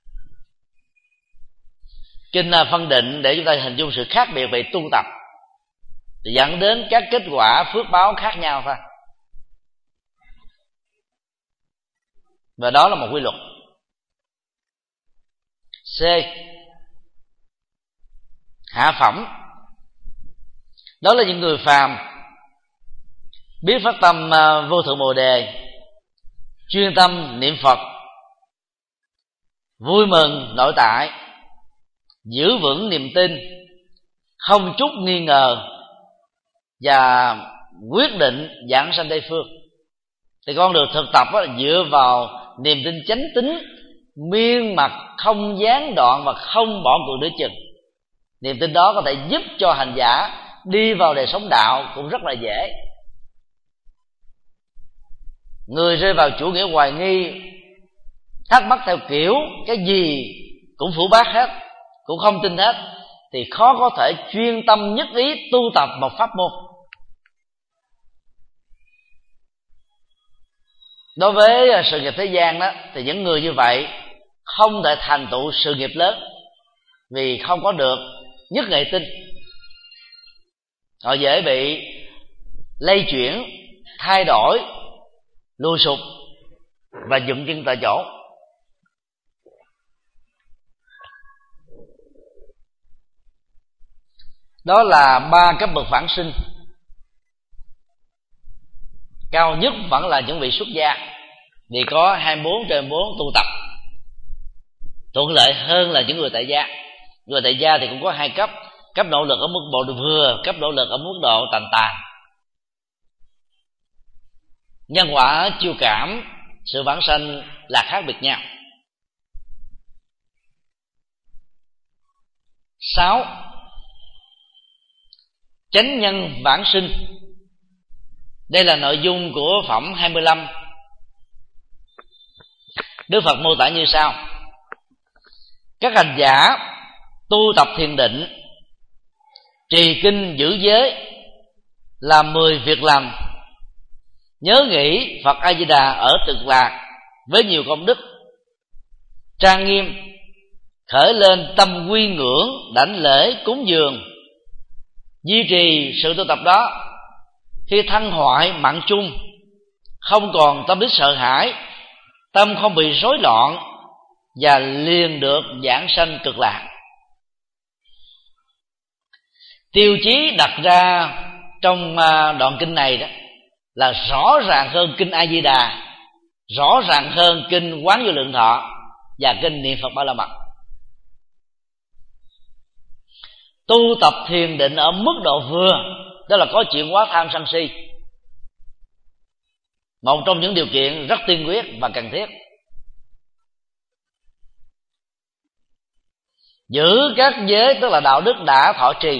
Kinh phân định để chúng ta hình dung sự khác biệt về tu tập, dẫn đến các kết quả phước báo khác nhau thôi. Và đó là một quy luật. C. Hạ phẩm, đó là những người phàm biết phát tâm vô thượng bồ đề, chuyên tâm niệm Phật, vui mừng nội tại, giữ vững niềm tin, không chút nghi ngờ, và quyết định giảng sanh Tây Phương. Thì con đường thực tập đó, dựa vào niềm tin chánh tín, miên mật, không gián đoạn và không bỏ cuộc nửa chừng. Niềm tin đó có thể giúp cho hành giả đi vào đời sống đạo cũng rất là dễ. Người rơi vào chủ nghĩa hoài nghi, thắc mắc theo kiểu cái gì cũng phủ bác hết, cũng không tin hết, thì khó có thể chuyên tâm nhất ý tu tập một pháp môn. Đối với sự nghiệp thế gian đó, thì những người như vậy không thể thành tựu sự nghiệp lớn, vì không có được nhất nghệ tinh. Họ dễ bị lây chuyển, thay đổi, lùi sụp và dậm chân tại chỗ. Đó là ba cấp bậc vãng sinh. Cao nhất vẫn là những vị xuất gia, vì có hai mươi bốn trên bốn tu tập, thuận lợi hơn là những người tại gia. Người tại gia thì cũng có hai cấp: cấp nỗ lực ở mức độ vừa, cấp nỗ lực ở mức độ tàn tàn. Nhân quả chiêu cảm, sự vãng sanh là khác biệt nhau. Sáu. Chánh nhân vãng sinh. Đây là nội dung của phẩm hai mươi lăm. Đức Phật mô tả như sau: các hành giả tu tập thiền định, trì kinh giữ giới, làm mười việc lành, nhớ nghĩ Phật A Di Đà ở Cực Lạc với nhiều công đức, trang nghiêm, khởi lên tâm quy ngưỡng, đảnh lễ, cúng dường, duy trì sự tu tập đó. Khi thân hoại mạng chung, không còn tâm lý sợ hãi, tâm không bị rối loạn, và liền được giảng sanh Cực Lạc. Tiêu chí đặt ra trong đoạn kinh này đó là rõ ràng hơn kinh A Di Đà, rõ ràng hơn kinh Quán Vô Lượng Thọ và kinh Niệm Phật Ba La Mật. Tu tập thiền định ở mức độ vừa, đó là có chuyện quá tham sân si, một trong những điều kiện rất tiên quyết và cần thiết. Giữ các giới tức là đạo đức đã thọ trì.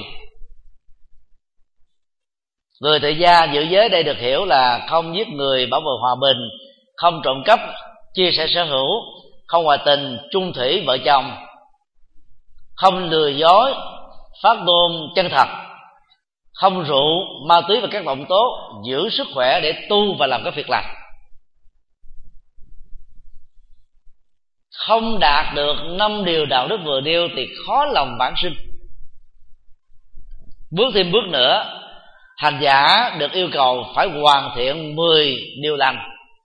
Người tại gia giữ giới đây được hiểu là không giết người, bảo vệ hòa bình, không trộm cắp, chia sẻ sở hữu, không ngoại tình, chung thủy vợ chồng, không lừa dối, phát ngôn chân thật, không rượu, ma túy và các động tố, giữ sức khỏe để tu và làm các việc lành. Không đạt được năm điều đạo đức vừa nêu thì khó lòng vãng sinh. Bước thêm bước nữa, hành giả được yêu cầu phải hoàn thiện mười điều lành.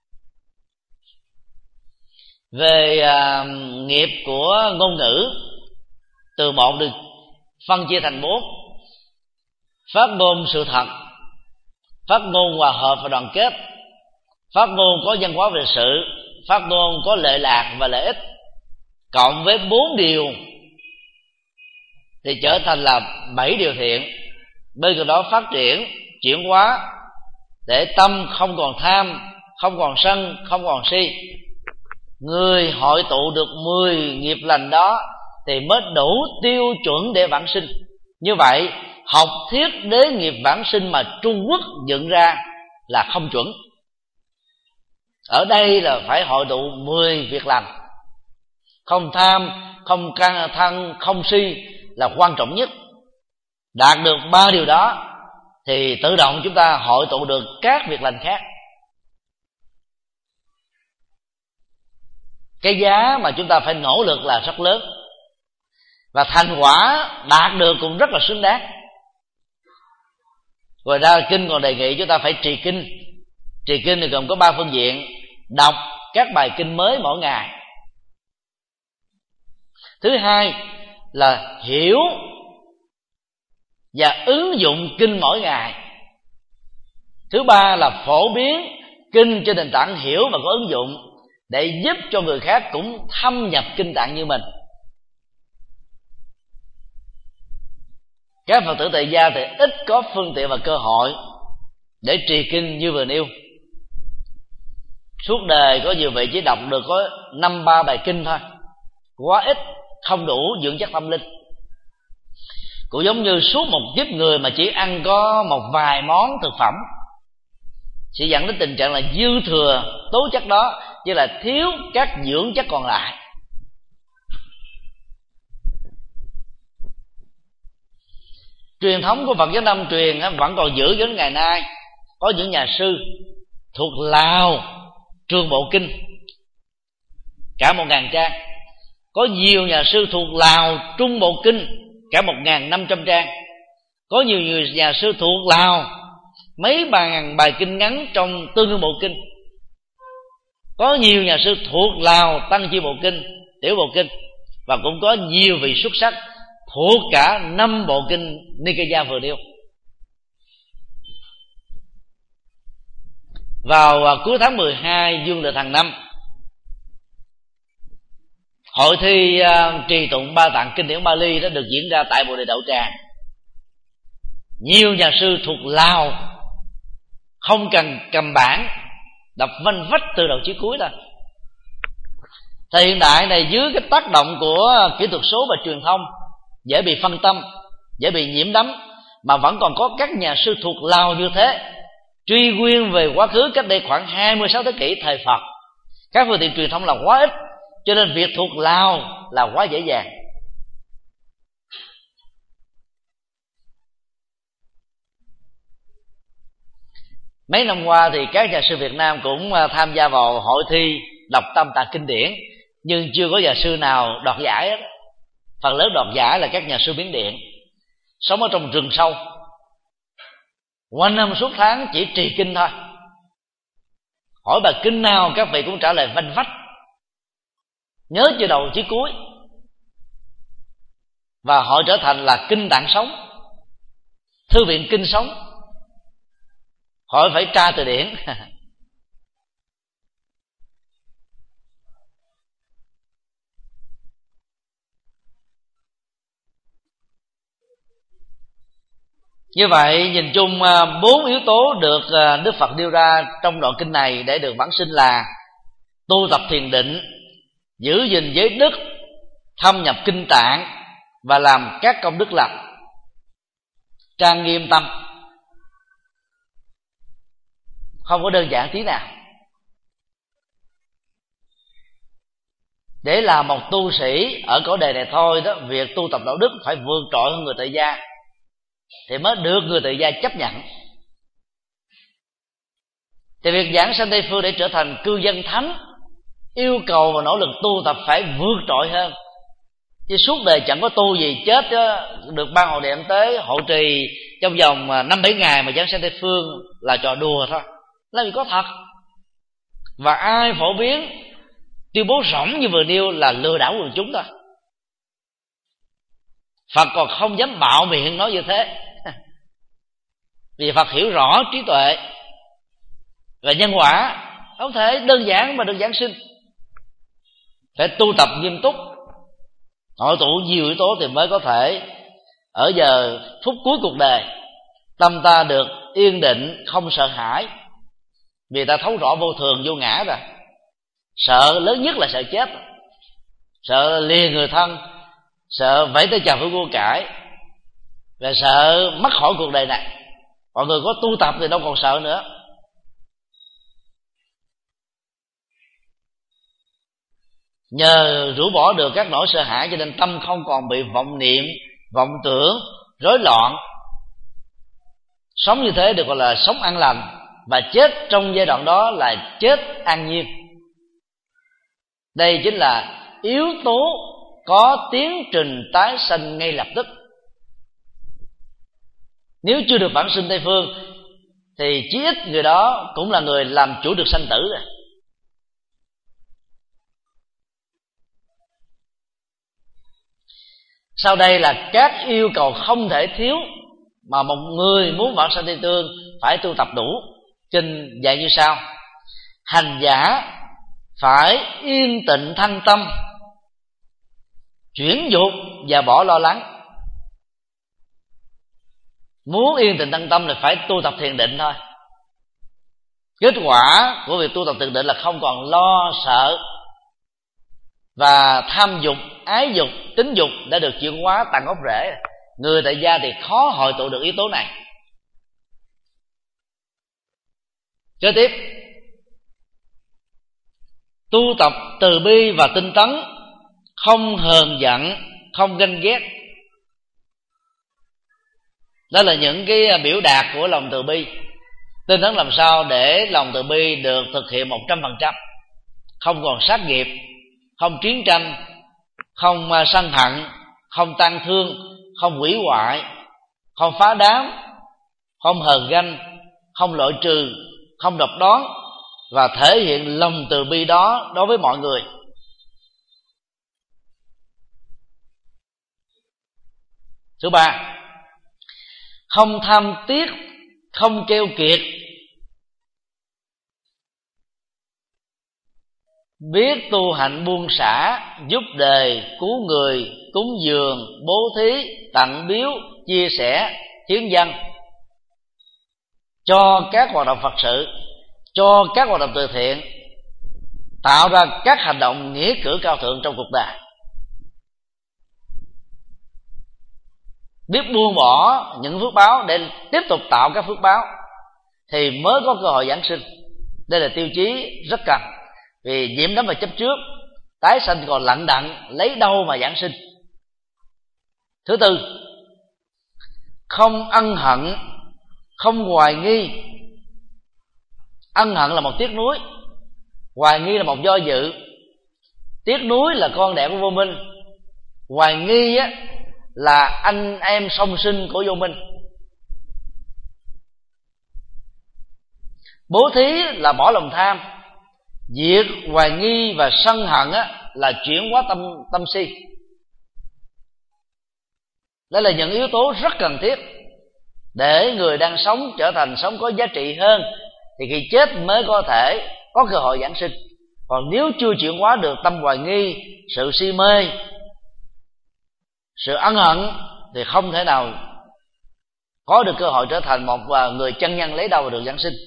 Về à, nghiệp của ngôn ngữ, từ một được phân chia thành bốn: phát ngôn sự thật, phát ngôn hòa hợp và đoàn kết, phát ngôn có văn hóa về sự, phát ngôn có lệ lạc và lợi ích, cộng với bốn điều thì trở thành là bảy điều thiện. Bên cạnh đó phát triển, chuyển hóa để tâm không còn tham, không còn sân, không còn si. Người hội tụ được mười nghiệp lành đó thì mới đủ tiêu chuẩn để vãng sinh. Như vậy học thiết đế nghiệp vãng sinh mà Trung Quốc dựng ra là không chuẩn. Ở đây là phải hội tụ mười việc lành. Không tham, không căng thân, không si là quan trọng nhất. Đạt được ba điều đó thì tự động chúng ta hội tụ được các việc lành khác. Cái giá mà chúng ta phải nỗ lực là rất lớn, và thành quả đạt được cũng rất là xứng đáng. Ngoài ra kinh còn đề nghị chúng ta phải trì kinh. Trì kinh thì gồm có ba phương diện: đọc các bài kinh mới mỗi ngày, thứ hai là hiểu và ứng dụng kinh mỗi ngày, thứ ba là phổ biến kinh trên nền tảng hiểu và có ứng dụng để giúp cho người khác cũng thâm nhập kinh tạng như mình. Các Phật tử tại gia thì ít có phương tiện và cơ hội để trì kinh như vừa nêu. Suốt đời có nhiều vị chỉ đọc được có năm ba bài kinh thôi, quá ít, không đủ dưỡng chất tâm linh. Cũng giống như suốt một kiếp người mà chỉ ăn có một vài món thực phẩm sẽ dẫn đến tình trạng là dư thừa tố chất đó, chứ là thiếu các dưỡng chất còn lại. Truyền thống của Phật giáo Nam truyền vẫn còn giữ đến ngày nay. Có những nhà sư thuộc Lào Trường Bộ Kinh cả một ngàn trang, có nhiều nhà sư thuộc Lào Trung Bộ Kinh cả một ngàn năm trăm trang, có nhiều người nhà sư thuộc Lào mấy ba ngàn bài kinh ngắn trong Tương Ưng Bộ Kinh, có nhiều nhà sư thuộc Lào Tăng Chi Bộ Kinh, Tiểu Bộ Kinh, và cũng có nhiều vị xuất sắc thuộc cả năm bộ kinh Nikaya vừa nêu. Vào cuối tháng mười hai dương lịch hàng năm, hội thi uh, trì tụng ba tạng kinh điển Bali đã được diễn ra tại Bồ Đề Đậu Tràng. Nhiều nhà sư thuộc Lào không cần cầm bảng, đọc vanh vách từ đầu chí cuối thôi. Thời hiện đại này, dưới cái tác động của kỹ thuật số và truyền thông, dễ bị phân tâm, dễ bị nhiễm đắm, mà vẫn còn có các nhà sư thuộc Lào như thế, truy nguyên về quá khứ cách đây khoảng hai mươi sáu thế kỷ thời Phật. Các phương tiện truyền thông là quá ít, cho nên việc thuộc Lào là quá dễ dàng. Mấy năm qua thì các nhà sư Việt Nam cũng tham gia vào hội thi đọc tam tạng kinh điển, nhưng chưa có nhà sư nào đoạt giải hết. Phần lớn đoạt giải là các nhà sư Miến Điện, sống ở trong rừng sâu, quanh năm suốt tháng chỉ trì kinh thôi. Hỏi bài kinh nào các vị cũng trả lời vanh vách, nhớ từ đầu chí cuối, và họ trở thành là kinh tạng sống, thư viện kinh sống. Họ phải tra từ điển. Như vậy nhìn chung bốn yếu tố được Đức Phật nêu ra trong đoạn kinh này để được vãng sinh là tu tập thiền định, giữ gìn giới đức, thâm nhập kinh tạng và làm các công đức lành, trang nghiêm tâm, không có đơn giản tí nào. Để làm một tu sĩ ở cõi đời này thôi đó, việc tu tập đạo đức phải vượt trội hơn người tại gia thì mới được người tại gia chấp nhận. Thì việc giảng sanh Tây Phương để trở thành cư dân thánh yêu cầu và nỗ lực tu tập phải vượt trội hơn. Chứ suốt đời chẳng có tu gì, chết đó, được ban hộ niệm tới hộ trì trong vòng năm bảy ngày mà giảng sanh Tây Phương là trò đùa thôi, là vì có thật. Và ai phổ biến tuyên bố rỗng như vừa nêu là lừa đảo quần chúng thôi. Phật còn không dám bạo miệng nói như thế, vì Phật hiểu rõ trí tuệ và nhân quả, không thể đơn giản mà được giảng sinh. Phải tu tập nghiêm túc, hội tụ nhiều yếu tố thì mới có thể ở giờ phút cuối cuộc đời tâm ta được yên định, không sợ hãi, vì ta thấu rõ vô thường vô ngã rồi. Sợ lớn nhất là sợ chết, sợ lìa người thân, sợ vẫy tay chào với cua cải, và sợ mất khỏi cuộc đời này. Mọi người có tu tập thì đâu còn sợ nữa. Nhờ rũ bỏ được các nỗi sợ hãi cho nên tâm không còn bị vọng niệm, vọng tưởng, rối loạn. Sống như thế được gọi là sống an lành, và chết trong giai đoạn đó là chết an nhiên. Đây chính là yếu tố có tiến trình tái sanh ngay lập tức. Nếu chưa được vãng sinh Tây Phương thì chí ít người đó cũng là người làm chủ được sanh tử rồi. Sau đây là các yêu cầu không thể thiếu mà một người muốn vãng sanh Tây Phương phải tu tập đủ. Kinh dạy như sau: hành giả phải yên tịnh thanh tâm, chuyển dục và bỏ lo lắng. Muốn yên tịnh thanh tâm là phải tu tập thiền định thôi. Kết quả của việc tu tập thiền định là không còn lo sợ, và tham dục, ái dục, tính dục đã được chuyển hóa tận gốc rễ. Người tại gia thì khó hội tụ được yếu tố này. Kế tiếp, tu tập từ bi và tinh tấn, không hờn giận, không ganh ghét. Đó là những cái biểu đạt của lòng từ bi. Tinh tấn làm sao để lòng từ bi được thực hiện một trăm phần trăm, không còn sát nghiệp, không chiến tranh, không sân hận, không tăng thương, không hủy hoại, không phá đám, không hờn ganh, không loại trừ, không độc đoán, và thể hiện lòng từ bi đó đối với mọi người. Thứ ba, không tham tiếc, không keo kiệt, biết tu hạnh buông xả, giúp đời, cứu người, cúng dường, bố thí, tặng biếu, chia sẻ, hiến dâng cho các hoạt động Phật sự, cho các hoạt động từ thiện, tạo ra các hành động nghĩa cử cao thượng trong cuộc đời. Biết buông bỏ những phước báo để tiếp tục tạo các phước báo thì mới có cơ hội giảng sinh. Đây là tiêu chí rất cần, vì nhiễm đắm và chấp trước, tái sanh còn lận đận, lấy đâu mà giảng sinh. Thứ tư, không ân hận, không hoài nghi. Ân hận là một tiếc nuối, hoài nghi là một do dự. Tiếc nuối là con đẻ của vô minh, hoài nghi á là anh em song sinh của vô minh. Bố thí là bỏ lòng tham, diệt hoài nghi và sân hận á là chuyển hóa tâm tâm si. Đây là những yếu tố rất cần thiết để người đang sống trở thành sống có giá trị hơn, thì khi chết mới có thể có cơ hội giảng sinh. Còn nếu chưa chuyển hóa được tâm hoài nghi, sự si mê, sự ân hận, thì không thể nào có được cơ hội trở thành một người chân nhân lấy đâu mà được giảng sinh.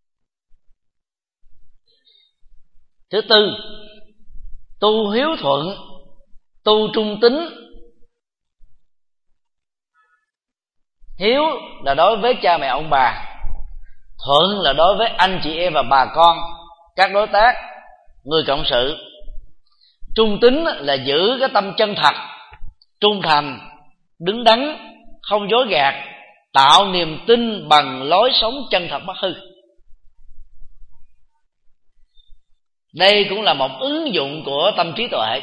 Thứ tư, tu hiếu thuận, tu trung tín, hiếu là đối với cha mẹ ông bà, thuận là đối với anh chị em và bà con, các đối tác, người cộng sự. Trung tín là giữ cái tâm chân thật, trung thành, đứng đắn, không dối gạt, tạo niềm tin bằng lối sống chân thật bất hư. Đây cũng là một ứng dụng của tâm trí tuệ.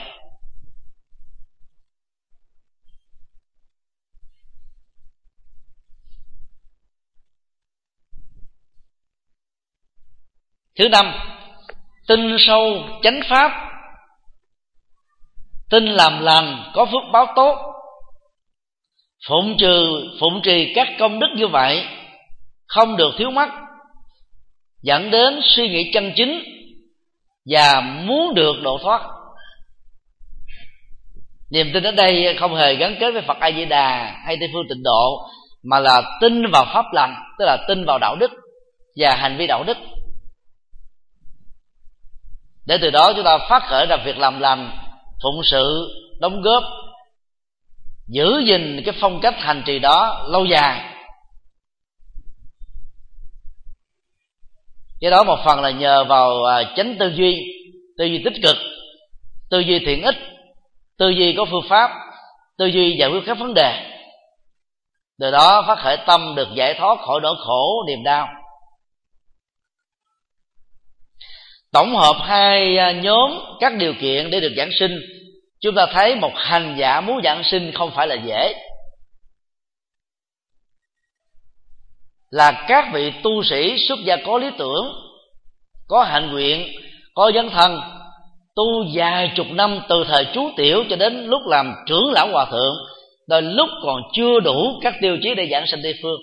Thứ năm, tin sâu chánh pháp, tin làm lành có phước báo tốt, phụng trừ phụng trì các công đức như vậy không được thiếu mất, dẫn đến suy nghĩ chân chính và muốn được độ thoát. Niềm tin ở đây không hề gắn kết với Phật A Di Đà hay Tây phương Tịnh Độ, mà là tin vào pháp lành, tức là tin vào đạo đức và hành vi đạo đức, để từ đó chúng ta phát khởi ra việc làm lành, phụng sự, đóng góp, giữ gìn cái phong cách hành trì đó lâu dài. Cái đó một phần là nhờ vào chánh tư duy, tư duy tích cực, tư duy thiện ích, tư duy có phương pháp, tư duy giải quyết các vấn đề. Từ đó phát khởi tâm được giải thoát khỏi nỗi khổ niềm đau. Tổng hợp hai nhóm các điều kiện để được giảng sinh, chúng ta thấy một hành giả muốn giảng sinh không phải là dễ. Là các vị tu sĩ xuất gia có lý tưởng, có hạnh nguyện, có dấn thân, tu vài chục năm từ thời chú tiểu cho đến lúc làm trưởng lão hòa thượng, đôi lúc còn chưa đủ các tiêu chí để giảng sinh Tây phương.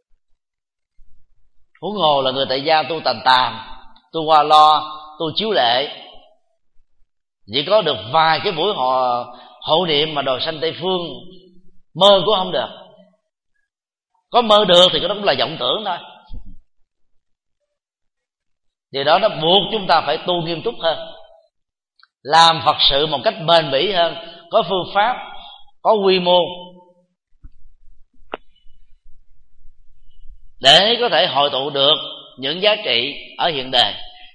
Huống hồ là người tại gia tu tàn tàn, tu qua lo, tu chiếu lệ, chỉ có được vài cái buổi họ hộ niệm mà đòi sanh Tây phương mơ cũng không được. Có mơ được thì cái đó cũng là vọng tưởng thôi. Điều đó nó buộc chúng ta phải tu nghiêm túc hơn, làm Phật sự một cách bền bỉ hơn, có phương pháp, có quy mô, để có thể hội tụ được những giá trị ở hiện đời.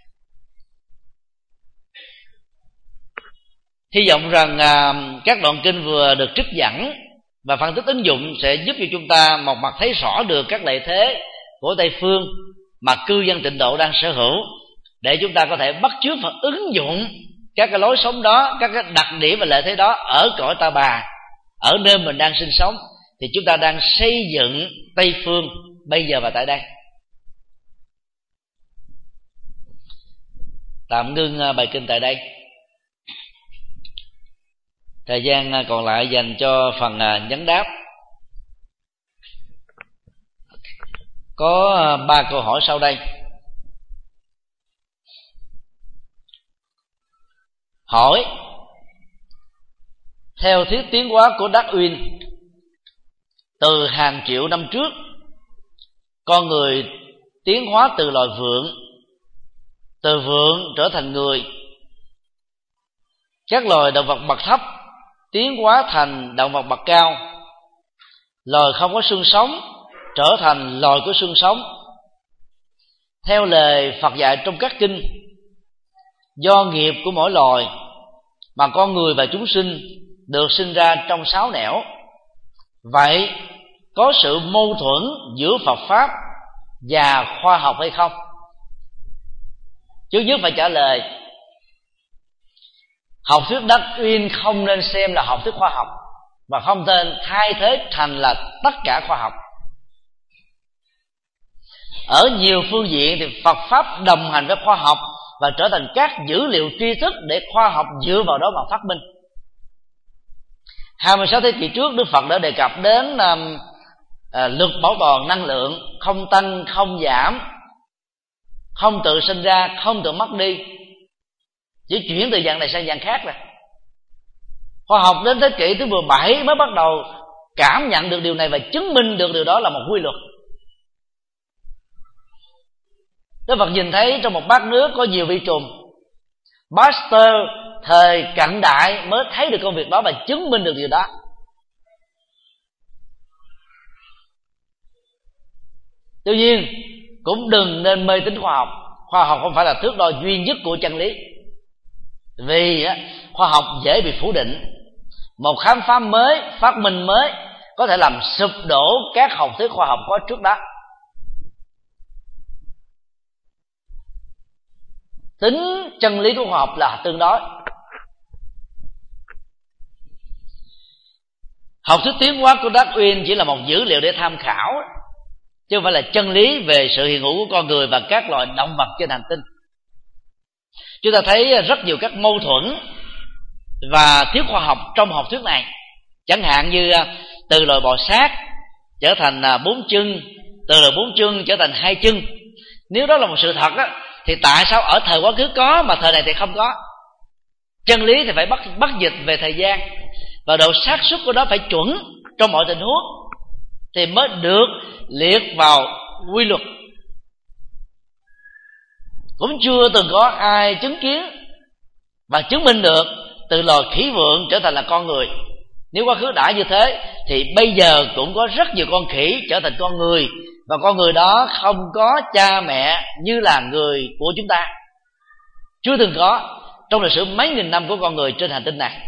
Hy vọng rằng à, các đoạn kinh vừa được trích dẫn và phân tích ứng dụng sẽ giúp cho chúng ta một mặt thấy rõ được các lợi thế của Tây phương mà cư dân Tịnh Độ đang sở hữu, để chúng ta có thể bắt chước và ứng dụng các cái lối sống đó, các cái đặc điểm và lợi thế đó ở cõi Ta Bà, ở nơi mình đang sinh sống. Thì chúng ta đang xây dựng Tây phương bây giờ và tại đây. Tạm ngưng bài kinh tại đây. Thời gian còn lại dành cho phần nhấn đáp. Có ba câu hỏi sau đây. Hỏi: theo thuyết tiến hóa của Darwin, từ hàng triệu năm trước, con người tiến hóa từ loài vượn, từ vượn trở thành người. Các loài động vật bậc thấp tiến hóa thành động vật bậc cao. Loài không có xương sống trở thành loài có xương sống. Theo lời Phật dạy trong các kinh, do nghiệp của mỗi loài mà con người và chúng sinh được sinh ra trong sáu nẻo. Vậy có sự mâu thuẫn giữa Phật Pháp và khoa học hay không? Trước nhất phải trả lời, học thuyết Darwin không nên xem là học thuyết khoa học, và không nên thay thế thành là tất cả khoa học. Ở nhiều phương diện thì Phật Pháp đồng hành với khoa học và trở thành các dữ liệu tri thức để khoa học dựa vào đó mà phát minh. hai mươi sáu thế kỷ trước, Đức Phật đã đề cập đến um, à, luật bảo toàn năng lượng, không tăng không giảm, không tự sinh ra không tự mất đi, chỉ chuyển từ dạng này sang dạng khác rồi. Khoa học đến thế kỷ thứ mười bảy mới bắt đầu cảm nhận được điều này và chứng minh được điều đó là một quy luật. Đức Phật nhìn thấy trong một bát nước có nhiều vi trùng. Pasteur thời cận đại mới thấy được công việc đó và chứng minh được điều đó. Tuy nhiên cũng đừng nên mê tín khoa học. Khoa học không phải là thước đo duy nhất của chân lý, vì khoa học dễ bị phủ định. Một khám phá mới, phát minh mới có thể làm sụp đổ các học thuyết khoa học có trước đó. Tính chân lý của khoa học là tương đối. Học thuyết tiến hóa của Darwin chỉ là một dữ liệu để tham khảo, chứ không phải là chân lý về sự hiện hữu của con người và các loài động vật trên hành tinh. Chúng ta thấy rất nhiều các mâu thuẫn và thiếu khoa học trong học thuyết này. Chẳng hạn như từ loài bò sát trở thành bốn chân, từ loài bốn chân trở thành hai chân. Nếu đó là một sự thật á, thì tại sao ở thời quá khứ có mà thời này thì không có? Chân lý thì phải bắt, bắt dịch về thời gian, và độ xác suất của nó phải chuẩn trong mọi tình huống thì mới được liệt vào quy luật. Cũng chưa từng có ai chứng kiến và chứng minh được từ loài khỉ vượn trở thành là con người. Nếu quá khứ đã như thế thì bây giờ cũng có rất nhiều con khỉ trở thành con người, và con người đó không có cha mẹ như là người của chúng ta. Chưa từng có trong lịch sử mấy nghìn năm của con người trên hành tinh này.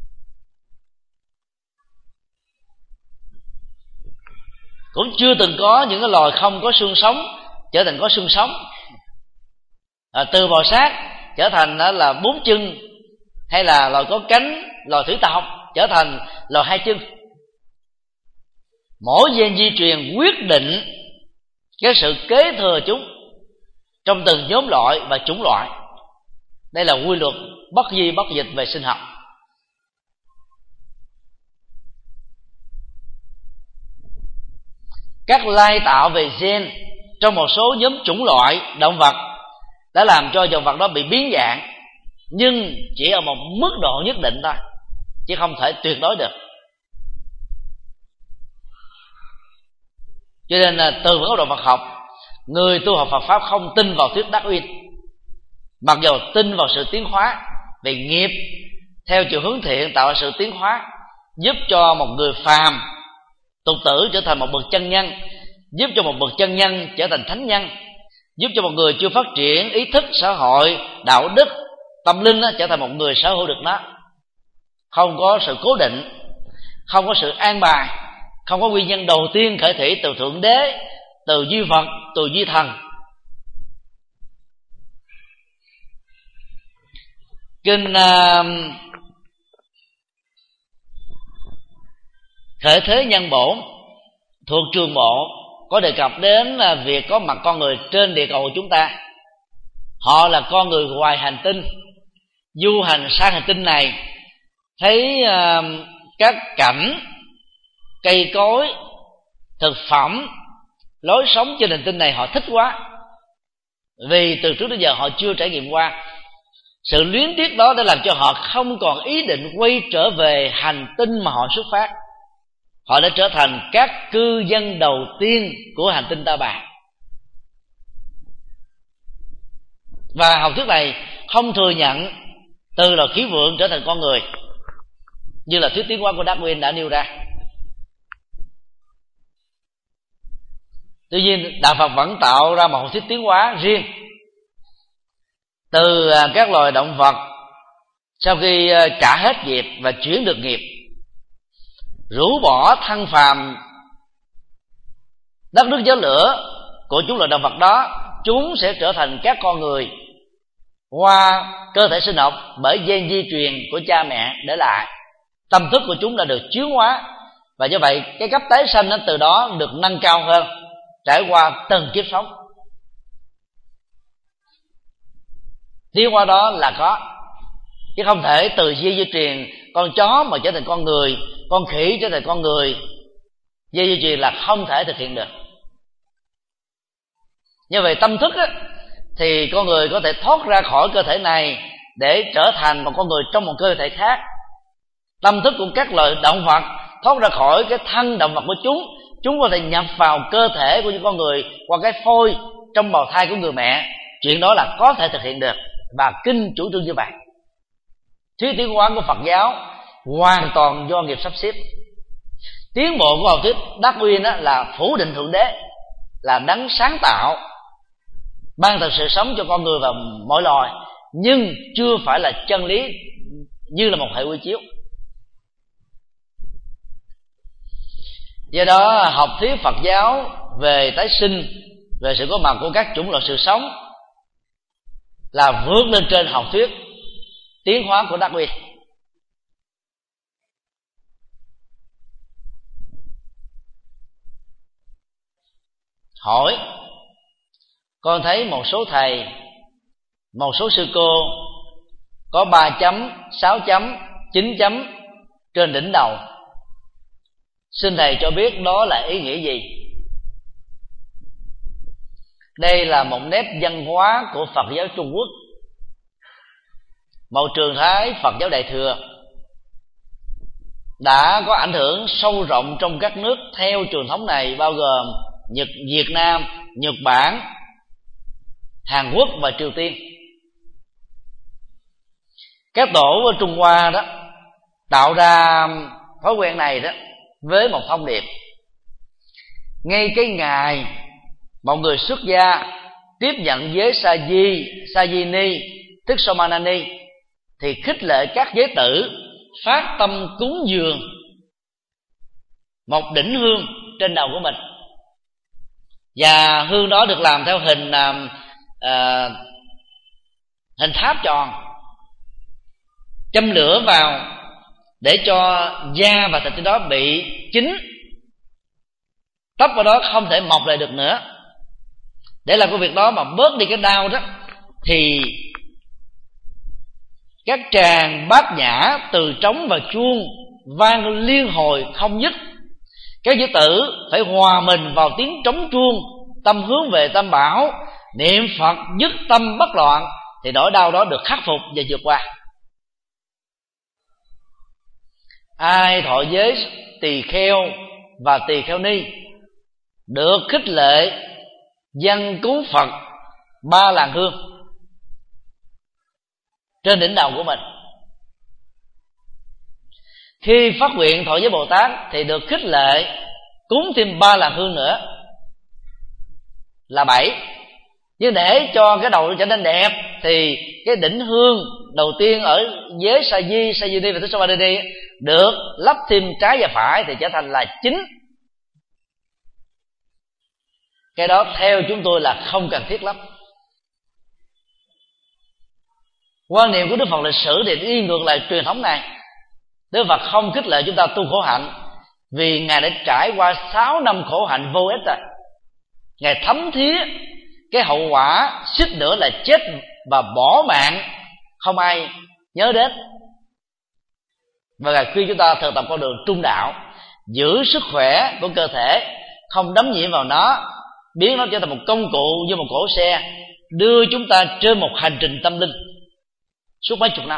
Cũng chưa từng có những cái loài không có xương sống trở thành có xương sống, à, từ bò sát trở thành là bốn chân, hay là loài có cánh, loài thủy tộc trở thành loài hai chân. Mỗi gen di truyền quyết định cái sự kế thừa chúng trong từng nhóm loại và chủng loại. Đây là quy luật bất di bất dịch về sinh học. Các lai tạo về gen trong một số nhóm chủng loại động vật đã làm cho động vật đó bị biến dạng, nhưng chỉ ở một mức độ nhất định thôi, chứ không thể tuyệt đối được. Cho nên là từ góc độ Phật học, người tu học Phật pháp không tin vào thuyết Darwin, mặc dù tin vào sự tiến hóa về nghiệp theo chiều hướng thiện, tạo ra sự tiến hóa, giúp cho một người phàm tục tử trở thành một bậc chân nhân, giúp cho một bậc chân nhân trở thành thánh nhân, giúp cho một người chưa phát triển ý thức xã hội, đạo đức, tâm linh đó, trở thành một người sở hữu được nó. Không có sự cố định, không có sự an bài, không có nguyên nhân đầu tiên khởi thủy từ Thượng Đế, từ duy vật, từ duy thần. Kinh uh, Khởi Thế Nhân Bổn thuộc Trường Bộ có đề cập đến là việc có mặt con người trên địa cầu của chúng ta. Họ là con người ngoài hành tinh, du hành sang hành tinh này, thấy uh, các cảnh, cây cối, thực phẩm, lối sống trên hành tinh này họ thích quá, vì từ trước đến giờ họ chưa trải nghiệm qua. Sự luyến tiếc đó đã làm cho họ không còn ý định quay trở về hành tinh mà họ xuất phát. Họ đã trở thành các cư dân đầu tiên của hành tinh Ta Bà. Và học thuyết này không thừa nhận từ là khí vượng trở thành con người, như là thuyết tiến hóa của Darwin đã nêu ra. Tuy nhiên Đạo Phật vẫn tạo ra một học thuyết tiến hóa riêng. Từ các loài động vật sau khi trả hết nghiệp và chuyển được nghiệp, rũ bỏ thân phàm đất nước gió lửa của chúng loài động vật đó, chúng sẽ trở thành các con người qua cơ thể sinh học bởi gen di truyền của cha mẹ để lại. Tâm thức của chúng đã được chuyển hóa, và do vậy cái cấp tái sanh nó từ đó được nâng cao hơn, trải qua từng kiếp sống. Tiến hóa đó là có, chứ không thể từ gen di truyền con chó mà trở thành con người, con khỉ trở thành con người. Gen di truyền là không thể thực hiện được. Như vậy tâm thức á, thì con người có thể thoát ra khỏi cơ thể này để trở thành một con người trong một cơ thể khác. Tâm thức của các loài động vật thoát ra khỏi cái thân động vật của chúng, chúng có thể nhập vào cơ thể của những con người qua cái phôi trong bào thai của người mẹ. Chuyện đó là có thể thực hiện được, và kinh chủ trương như vậy. Thuyết tiến hóa của Phật giáo hoàn toàn do nghiệp sắp xếp. Tiến bộ của học thuyết Darwin là phủ định Thượng Đế, là đấng sáng tạo, ban tặng sự sống cho con người và mọi loài, nhưng chưa phải là chân lý như là một hệ quy chiếu. Do đó học thuyết Phật giáo về tái sinh, về sự có mặt của các chủng loại sự sống là vượt lên trên học thuyết tiến hóa của Darwin. Hỏi, con thấy một số thầy, một số sư cô có ba chấm, sáu chấm, chín chấm trên đỉnh đầu. Xin thầy cho biết đó là ý nghĩa gì? Đây là một nét văn hóa của Phật giáo Trung Quốc, một trường phái Phật giáo Đại thừa đã có ảnh hưởng sâu rộng trong các nước theo truyền thống này, bao gồm Nhật, Việt Nam, Nhật Bản, Hàn Quốc và Triều Tiên. Các tổ ở Trung Hoa đó tạo ra thói quen này đó với một thông điệp: ngay cái ngày một người xuất gia tiếp nhận giới sa di, sa di ni tức Somanani thì khích lệ các giới tử phát tâm cúng dường một đỉnh hương trên đầu của mình, và hương đó được làm theo hình uh, hình tháp tròn, châm lửa vào để cho da và thịt trên đó bị chín, tóc ở đó không thể mọc lại được nữa. Để làm công việc đó mà bớt đi cái đau đó, thì các tràng bát nhã từ trống và chuông vang liên hồi không dứt. Các giới tử phải hòa mình vào tiếng trống chuông, tâm hướng về Tam Bảo, niệm Phật dứt tâm bất loạn, thì nỗi đau đó được khắc phục và vượt qua. Ai thọ giới tỳ kheo và tỳ kheo ni được khích lệ dâng cúng Phật ba làn hương trên đỉnh đầu của mình. Khi phát nguyện thọ giới Bồ Tát thì được khích lệ cúng thêm ba làn hương nữa là bảy. Nhưng để cho cái đầu trở nên đẹp thì cái đỉnh hương đầu tiên ở giới sa di, sa di ni và thích Somanani được lắp thêm trái và phải thì trở thành là chín. Cái đó theo chúng tôi là không cần thiết lắm. Quan niệm của Đức Phật lịch sử thì đi ngược lại truyền thống này. Đức Phật không khích lệ chúng ta tu khổ hạnh, vì Ngài đã trải qua sáu năm khổ hạnh vô ích rồi. Ngài thấm thía cái hậu quả suýt nữa là chết và bỏ mạng không ai nhớ đến. Và Ngài khuyên chúng ta thực tập con đường trung đạo, giữ sức khỏe của cơ thể, không đắm nhiễm vào nó, biến nó trở thành một công cụ như một cỗ xe, đưa chúng ta trên một hành trình tâm linh suốt mấy chục năm.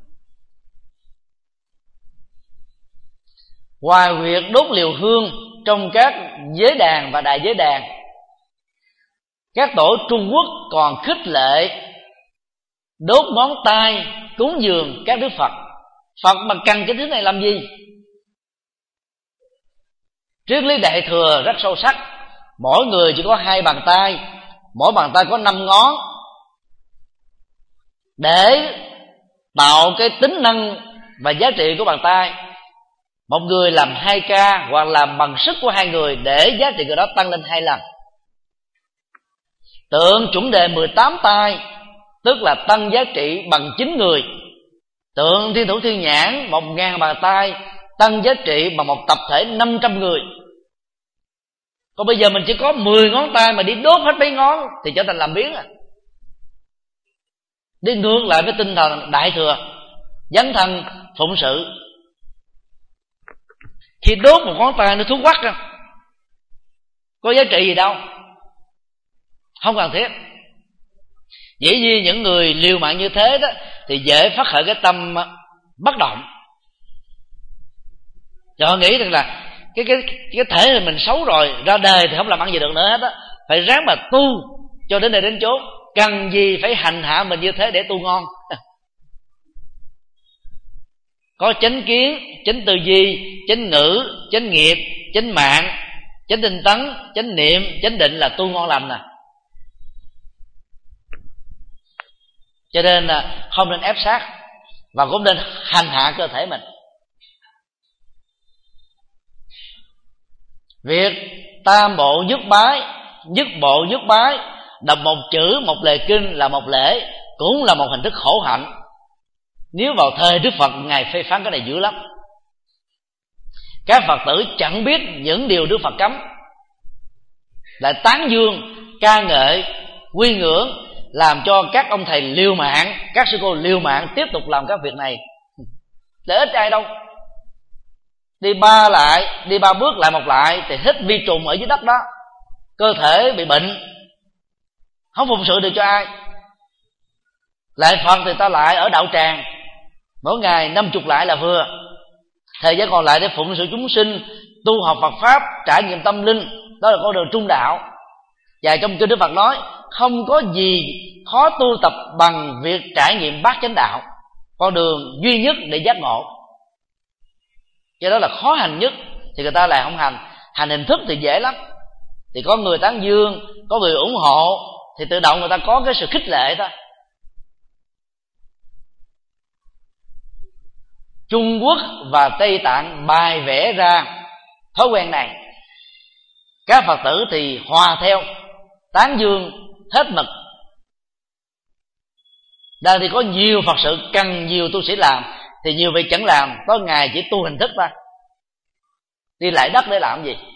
Ngoài việc đốt liều hương trong các giới đàn và đại giới đàn, các tổ Trung Quốc còn khích lệ đốt ngón tay cúng dường các đức Phật. Phật mà cần cái thứ này làm gì? Triết lý Đại thừa rất sâu sắc. Mỗi người chỉ có hai bàn tay, mỗi bàn tay có năm ngón. Để tạo cái tính năng và giá trị của bàn tay, một người làm hai ca hoặc làm bằng sức của hai người để giá trị của đó tăng lên hai lần. Tượng chuẩn đề mười tám tay tức là tăng giá trị bằng chín người. Tượng thiên thủ thiên nhãn một ngàn bàn tay tăng giá trị bằng một tập thể năm trăm người. Còn bây giờ mình chỉ có mười ngón tay mà đi đốt hết mấy ngón thì trở thành làm biếng à. Đi ngược lại với tinh thần Đại thừa, dấn thân phụng sự. Khi đốt một ngón tay nó thuốc quắc ra, có giá trị gì đâu, không cần thiết. Dĩ nhiên những người liều mạng như thế đó thì dễ phát khởi cái tâm bất động. Rồi họ nghĩ rằng là cái cái cái thể này mình xấu rồi, ra đời thì không làm ăn gì được nữa hết á, phải ráng mà tu cho đến đây đến chốn, cần gì phải hành hạ mình như thế để tu ngon. Có chánh kiến, chánh tư duy, chánh ngữ, chánh nghiệp, chánh mạng, chánh tinh tấn, chánh niệm, chánh định là tu ngon lành nè. Cho nên là không nên ép sát, và cũng nên hành hạ cơ thể mình. Việc tam bộ nhất bái, nhất bộ nhất bái, đọc một chữ một lời kinh là một lễ, cũng là một hình thức khổ hạnh. Nếu vào thời Đức Phật, Ngài phê phán cái này dữ lắm. Các Phật tử chẳng biết những điều Đức Phật cấm, lại tán dương, ca ngợi, quy ngưỡng, làm cho các ông thầy liều mạng, các sư cô liều mạng tiếp tục làm các việc này. Để ích ai đâu. Đi ba lại, đi ba bước lại một lại thì hít vi trùng ở dưới đất đó, cơ thể bị bệnh, không phụng sự được cho ai. Lại Phật thì ta lại ở đạo tràng, mỗi ngày năm chục lại là vừa. Thời gian còn lại để phụng sự chúng sinh, tu học Phật Pháp, trải nghiệm tâm linh. Đó là con đường trung đạo. Và trong kinh Đức Phật nói, không có gì khó tu tập bằng việc trải nghiệm bát chánh đạo, con đường duy nhất để giác ngộ. Cho đó là khó hành nhất thì người ta lại không hành. Hành hình thức thì dễ lắm, thì có người tán dương, có người ủng hộ, thì tự động người ta có cái sự khích lệ thôi. Trung Quốc và Tây Tạng bài vẽ ra thói quen này. Các Phật tử thì hòa theo, tán dương hết mực. Đang thì có nhiều Phật sự cần nhiều tu sĩ làm, thì nhiều vị chẳng làm, có ngày chỉ tu hình thức thôi. Đi lại đất để làm gì?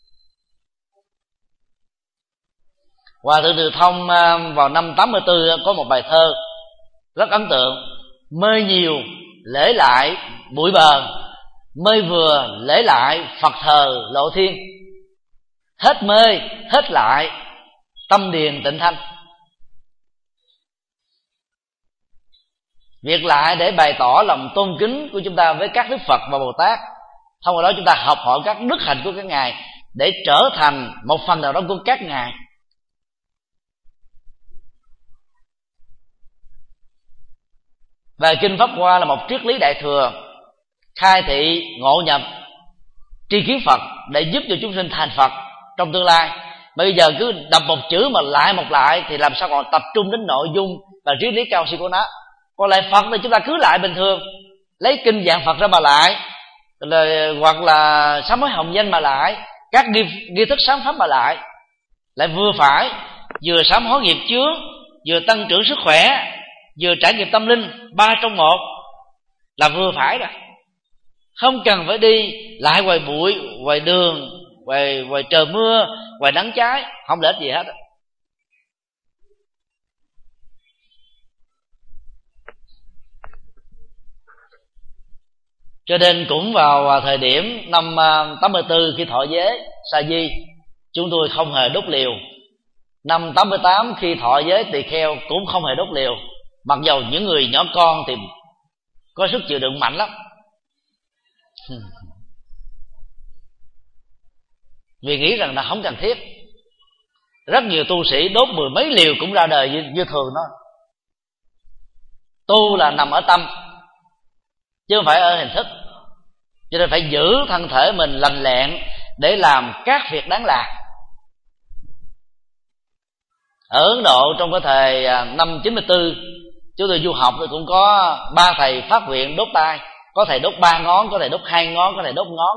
Hòa thượng Từ Thông vào năm tám mươi tư có một bài thơ rất ấn tượng: mê nhiều lễ lại bụi bờ, mê vừa lễ lại Phật thờ lộ thiên. Hết mê, hết lại, tâm điền tịnh thanh. Việc lại để bày tỏ lòng tôn kính của chúng ta với các Đức Phật và Bồ Tát. Thông qua đó chúng ta học hỏi các đức hạnh của các ngài để trở thành một phần nào đó của các ngài. Và kinh Pháp Hoa là một triết lý đại thừa, khai thị ngộ nhập tri kiến Phật để giúp cho chúng sinh thành Phật trong tương lai. Bây giờ cứ đọc một chữ mà lại một lại thì làm sao còn tập trung đến nội dung và triết lý cao siêu của nó. Còn lại Phật thì chúng ta cứ lại bình thường, lấy kinh dạng Phật ra mà lại, rồi, hoặc là sám hối hồng danh mà lại, các nghi, nghi thức sám pháp mà lại, lại vừa phải, vừa sám hối nghiệp chướng, vừa tăng trưởng sức khỏe, vừa trải nghiệm tâm linh, ba trong một là vừa phải rồi. Không cần phải đi lại ngoài bụi, ngoài đường, ngoài, ngoài trời mưa, ngoài nắng cháy, không lợi ích gì hết. Cho nên cũng vào thời điểm năm tám mươi tư khi thọ giới sa di, chúng tôi không hề đốt liều. Năm tám mươi tám khi thọ giới tỳ kheo cũng không hề đốt liều, mặc dầu những người nhỏ con thì có sức chịu đựng mạnh lắm. Vì nghĩ rằng là không cần thiết. Rất nhiều tu sĩ đốt mười mấy liều cũng ra đời như, như thường thôi. Tu là nằm ở tâm, chứ không phải ở hình thức. Cho nên phải giữ thân thể mình lành lẹn để làm các việc đáng làm. Ở Ấn Độ trong cái thời năm chín mươi tư, chúng tôi du học thì cũng có ba thầy phát nguyện đốt tay. Có thầy đốt ba ngón, có thầy đốt hai ngón, có thầy đốt ngón.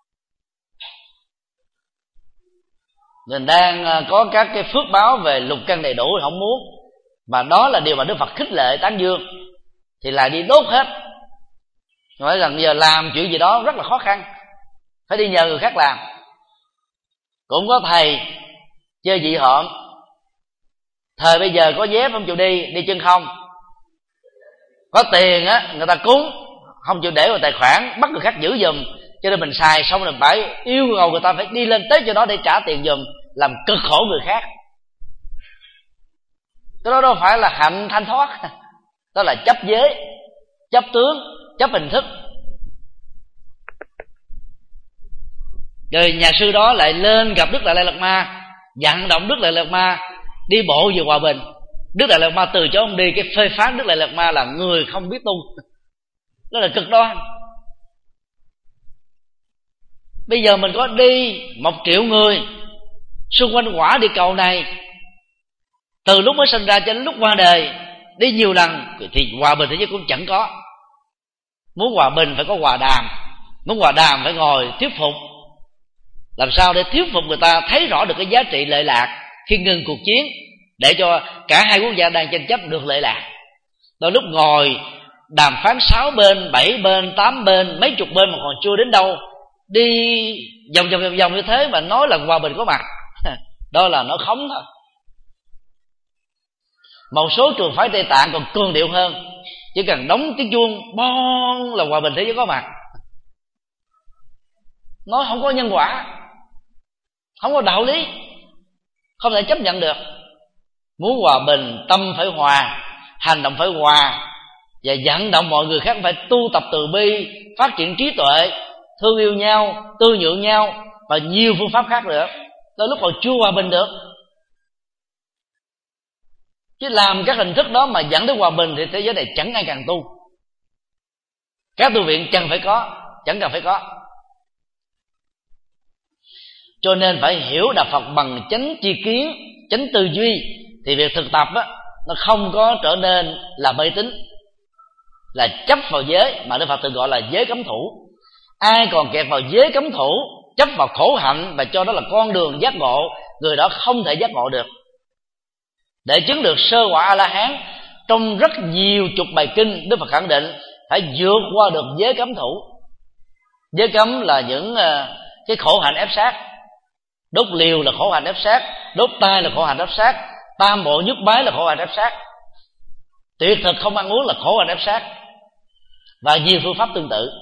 Mình đang có các cái phước báo về lục căn đầy đủ thì không muốn, mà đó là điều mà Đức Phật khích lệ tán dương, thì lại đi đốt hết. Nói rằng giờ làm chuyện gì đó rất là khó khăn, phải đi nhờ người khác làm. Cũng có thầy chơi dị hợm, thời bây giờ có dép không chịu đi, đi chân không. Có tiền á, người ta cúng, không chịu để vào tài khoản, bắt người khác giữ giùm. Cho nên mình xài xong rồi phải yêu cầu người ta phải đi lên tới cho đó để trả tiền giùm, làm cực khổ người khác. Cái đó đâu phải là hạnh thanh thoát, đó là chấp giới, chấp tướng, chấp hình thức. Rồi nhà sư đó lại lên gặp Đức Đại Lạt Ma, vận động Đức Đại Lạt Ma đi bộ về hòa bình. Đức Đại Lạt Ma từ chỗ ông đi, cái phê phán Đức Đại Lạt Ma là người không biết tu. Đó là cực đoan. Bây giờ mình có đi một triệu người xung quanh quả địa cầu này, từ lúc mới sinh ra cho đến lúc qua đời, đi nhiều lần, thì hòa bình thế giới cũng chẳng có. Muốn hòa bình phải có hòa đàm, muốn hòa đàm phải ngồi thuyết phục. Làm sao để thuyết phục người ta thấy rõ được cái giá trị lợi lạc khi ngừng cuộc chiến, để cho cả hai quốc gia đang tranh chấp được lợi lạc. Đôi lúc ngồi đàm phán sáu bên, bảy bên, tám bên, mấy chục bên mà còn chưa đến đâu, đi vòng vòng vòng vòng như thế mà nói là hòa bình có mặt, đó là nói khống thôi. Một số trường phái Tây Tạng còn cường điệu hơn, chỉ cần đóng tiếng chuông bon là hòa bình thế giới có mặt. Nói không có nhân quả, không có đạo lý, không thể chấp nhận được. Muốn hòa bình, tâm phải hòa, hành động phải hòa, và vận động mọi người khác phải tu tập từ bi, phát triển trí tuệ, thương yêu nhau, tư nhượng nhau, và nhiều phương pháp khác nữa. Tới lúc còn chưa hòa bình được. Chứ làm các hình thức đó mà dẫn đến hòa bình thì thế giới này chẳng ai càng tu. Các tu viện chẳng phải có, chẳng cần phải có. Cho nên phải hiểu Đạo Phật bằng chánh tri kiến, chánh tư duy, thì việc thực tập á, nó không có trở nên là mê tín, là chấp vào giới mà Đức Phật tự gọi là giới cấm thủ. Ai còn kẹt vào giới cấm thủ, chấp vào khổ hạnh và cho đó là con đường giác ngộ, người đó không thể giác ngộ được. Để chứng được sơ quả A-la-hán, trong rất nhiều chục bài kinh, Đức Phật khẳng định phải vượt qua được giới cấm thủ. Giới cấm là những cái khổ hạnh ép sát. Đốt liều là khổ hạnh ép sát, đốt tay là khổ hạnh ép sát, tam bộ nhất bái là khổ hạnh ép sát, tuyệt thực không ăn uống là khổ hạnh ép sát, và nhiều phương pháp tương tự.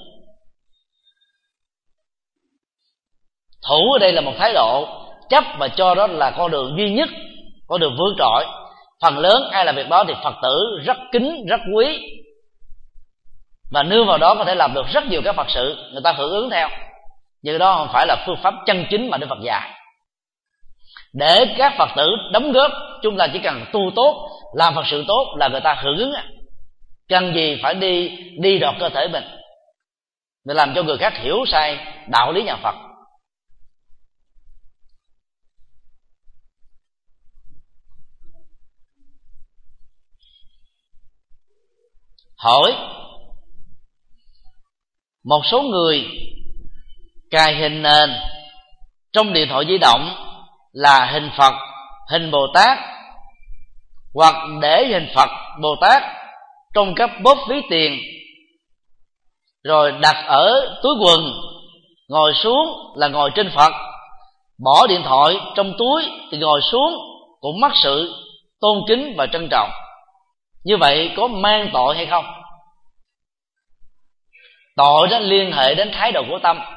Thủ ở đây là một thái độ chấp và cho đó là con đường duy nhất, con đường vượt trội. Phần lớn ai làm việc đó thì Phật tử rất kính, rất quý, và nương vào đó có thể làm được rất nhiều các Phật sự, người ta hưởng ứng theo. Nhưng đó không phải là phương pháp chân chính mà Đức Phật dạy. Để các Phật tử đóng góp, chúng ta chỉ cần tu tốt, làm Phật sự tốt là người ta hưởng ứng. Cần gì phải đi đi đọt cơ thể mình để làm cho người khác hiểu sai đạo lý nhà Phật. Hỏi: một số người cài hình nền trong điện thoại di động là hình Phật, hình Bồ Tát, hoặc để hình Phật, Bồ Tát trong các bóp ví tiền, rồi đặt ở túi quần, ngồi xuống là ngồi trên Phật, bỏ điện thoại trong túi thì ngồi xuống, cũng mắc sự tôn kính và trân trọng. Như vậy có mang tội hay không? Tội đó liên hệ đến thái độ của tâm.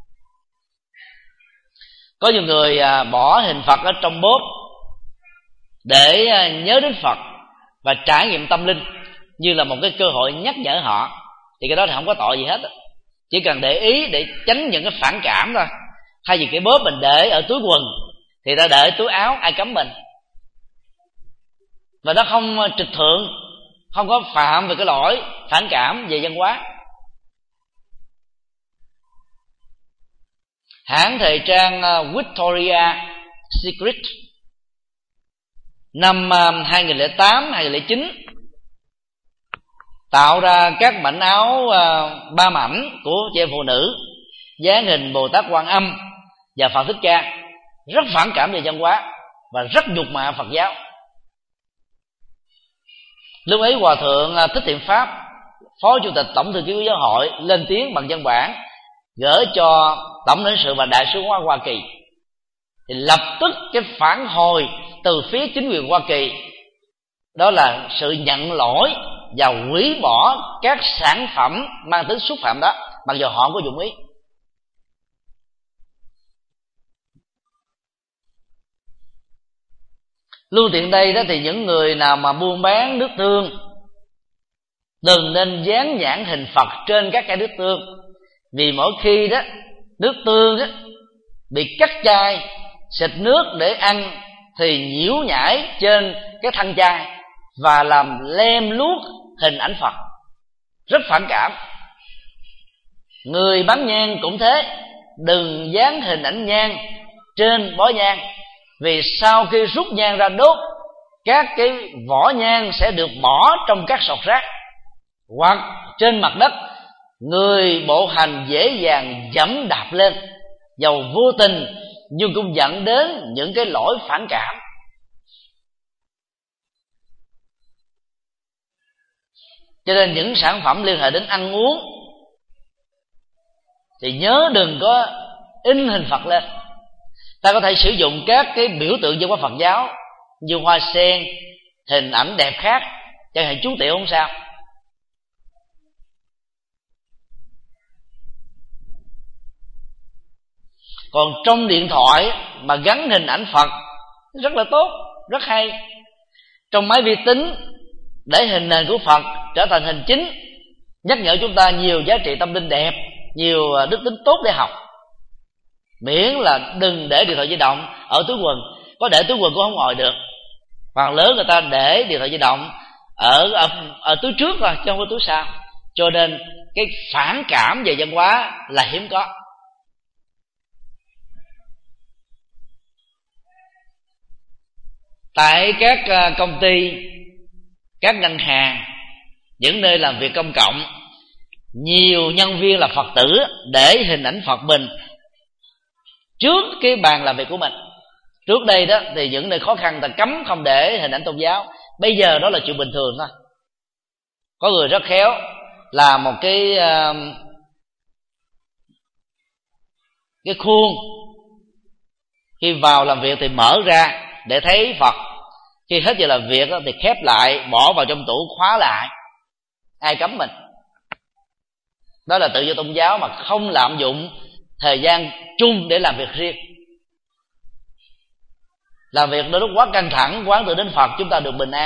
Có nhiều người bỏ hình Phật ở trong bóp để nhớ đến Phật và trải nghiệm tâm linh, như là một cái cơ hội nhắc nhở họ, thì cái đó thì không có tội gì hết. Chỉ cần để ý để tránh những cái phản cảm thôi. Thay vì cái bóp mình để ở túi quần thì ta để túi áo, ai cấm mình. Và nó không trịch thượng, không có phạm về cái lỗi phản cảm về văn hóa. Hãng thời trang Victoria Secret năm hai nghìn lẻ tám hai nghìn lẻ chín tạo ra các mảnh áo ba mảnh của chị em phụ nữ dáng hình Bồ Tát Quan Âm và Phật Thích Ca, rất phản cảm về văn hóa và rất nhục mạ Phật giáo. Lúc ấy Hòa thượng Thích Thiện Pháp, Phó Chủ tịch Tổng thư ký của Giáo hội, lên tiếng bằng văn bản gửi cho Tổng lãnh sự và Đại sứ quán Hoa Kỳ, thì lập tức cái phản hồi từ phía chính quyền Hoa Kỳ đó là sự nhận lỗi và hủy bỏ các sản phẩm mang tính xúc phạm đó, mặc dù họ không có dụng ý. Luôn tiện đây đó thì những người nào mà buôn bán nước tương đừng nên dán nhãn hình Phật trên các chai nước tương, vì mỗi khi đó nước tương đó bị cắt chai, xịt nước để ăn thì nhiễu nhãi trên cái thân chai và làm lem luốc hình ảnh Phật, rất phản cảm. Người bán nhang cũng thế, đừng dán hình ảnh nhang trên bó nhang, vì sau khi rút nhang ra đốt, các cái vỏ nhang sẽ được bỏ trong các sọt rác hoặc trên mặt đất. Người bộ hành dễ dàng dẫm đạp lên, dầu vô tình nhưng cũng dẫn đến những cái lỗi phản cảm. Cho nên những sản phẩm liên hệ đến ăn uống thì nhớ đừng có in hình Phật lên. Ta có thể sử dụng các cái biểu tượng văn hóa Phật giáo như hoa sen, hình ảnh đẹp khác, chẳng hạn chú tiểu không sao. Còn trong điện thoại mà gắn hình ảnh Phật rất là tốt, rất hay. Trong máy vi tính để hình nền của Phật trở thành hình chính, nhắc nhở chúng ta nhiều giá trị tâm linh đẹp, nhiều đức tính tốt để học. Miễn là đừng để điện thoại di động ở túi quần. Có để túi quần cũng không ngồi được. Phần lớn người ta để điện thoại di động ở, ở, ở túi trước thôi, chứ không có túi sau. Cho nên cái phản cảm về văn hóa là hiếm có. Tại các công ty, các ngân hàng, những nơi làm việc công cộng, nhiều nhân viên là Phật tử để hình ảnh Phật mình trước cái bàn làm việc của mình. Trước đây đó thì những nơi khó khăn ta cấm không để hình ảnh tôn giáo, bây giờ đó là chuyện bình thường thôi. Có người rất khéo làm một cái cái khuôn, khi vào làm việc thì mở ra để thấy Phật, khi hết giờ làm việc thì khép lại, bỏ vào trong tủ khóa lại. Ai cấm mình? Đó là tự do tôn giáo mà không lạm dụng thời gian chung để làm việc riêng. Làm việc đôi lúc quá căng thẳng, quán tự đến Phật, chúng ta được bình an.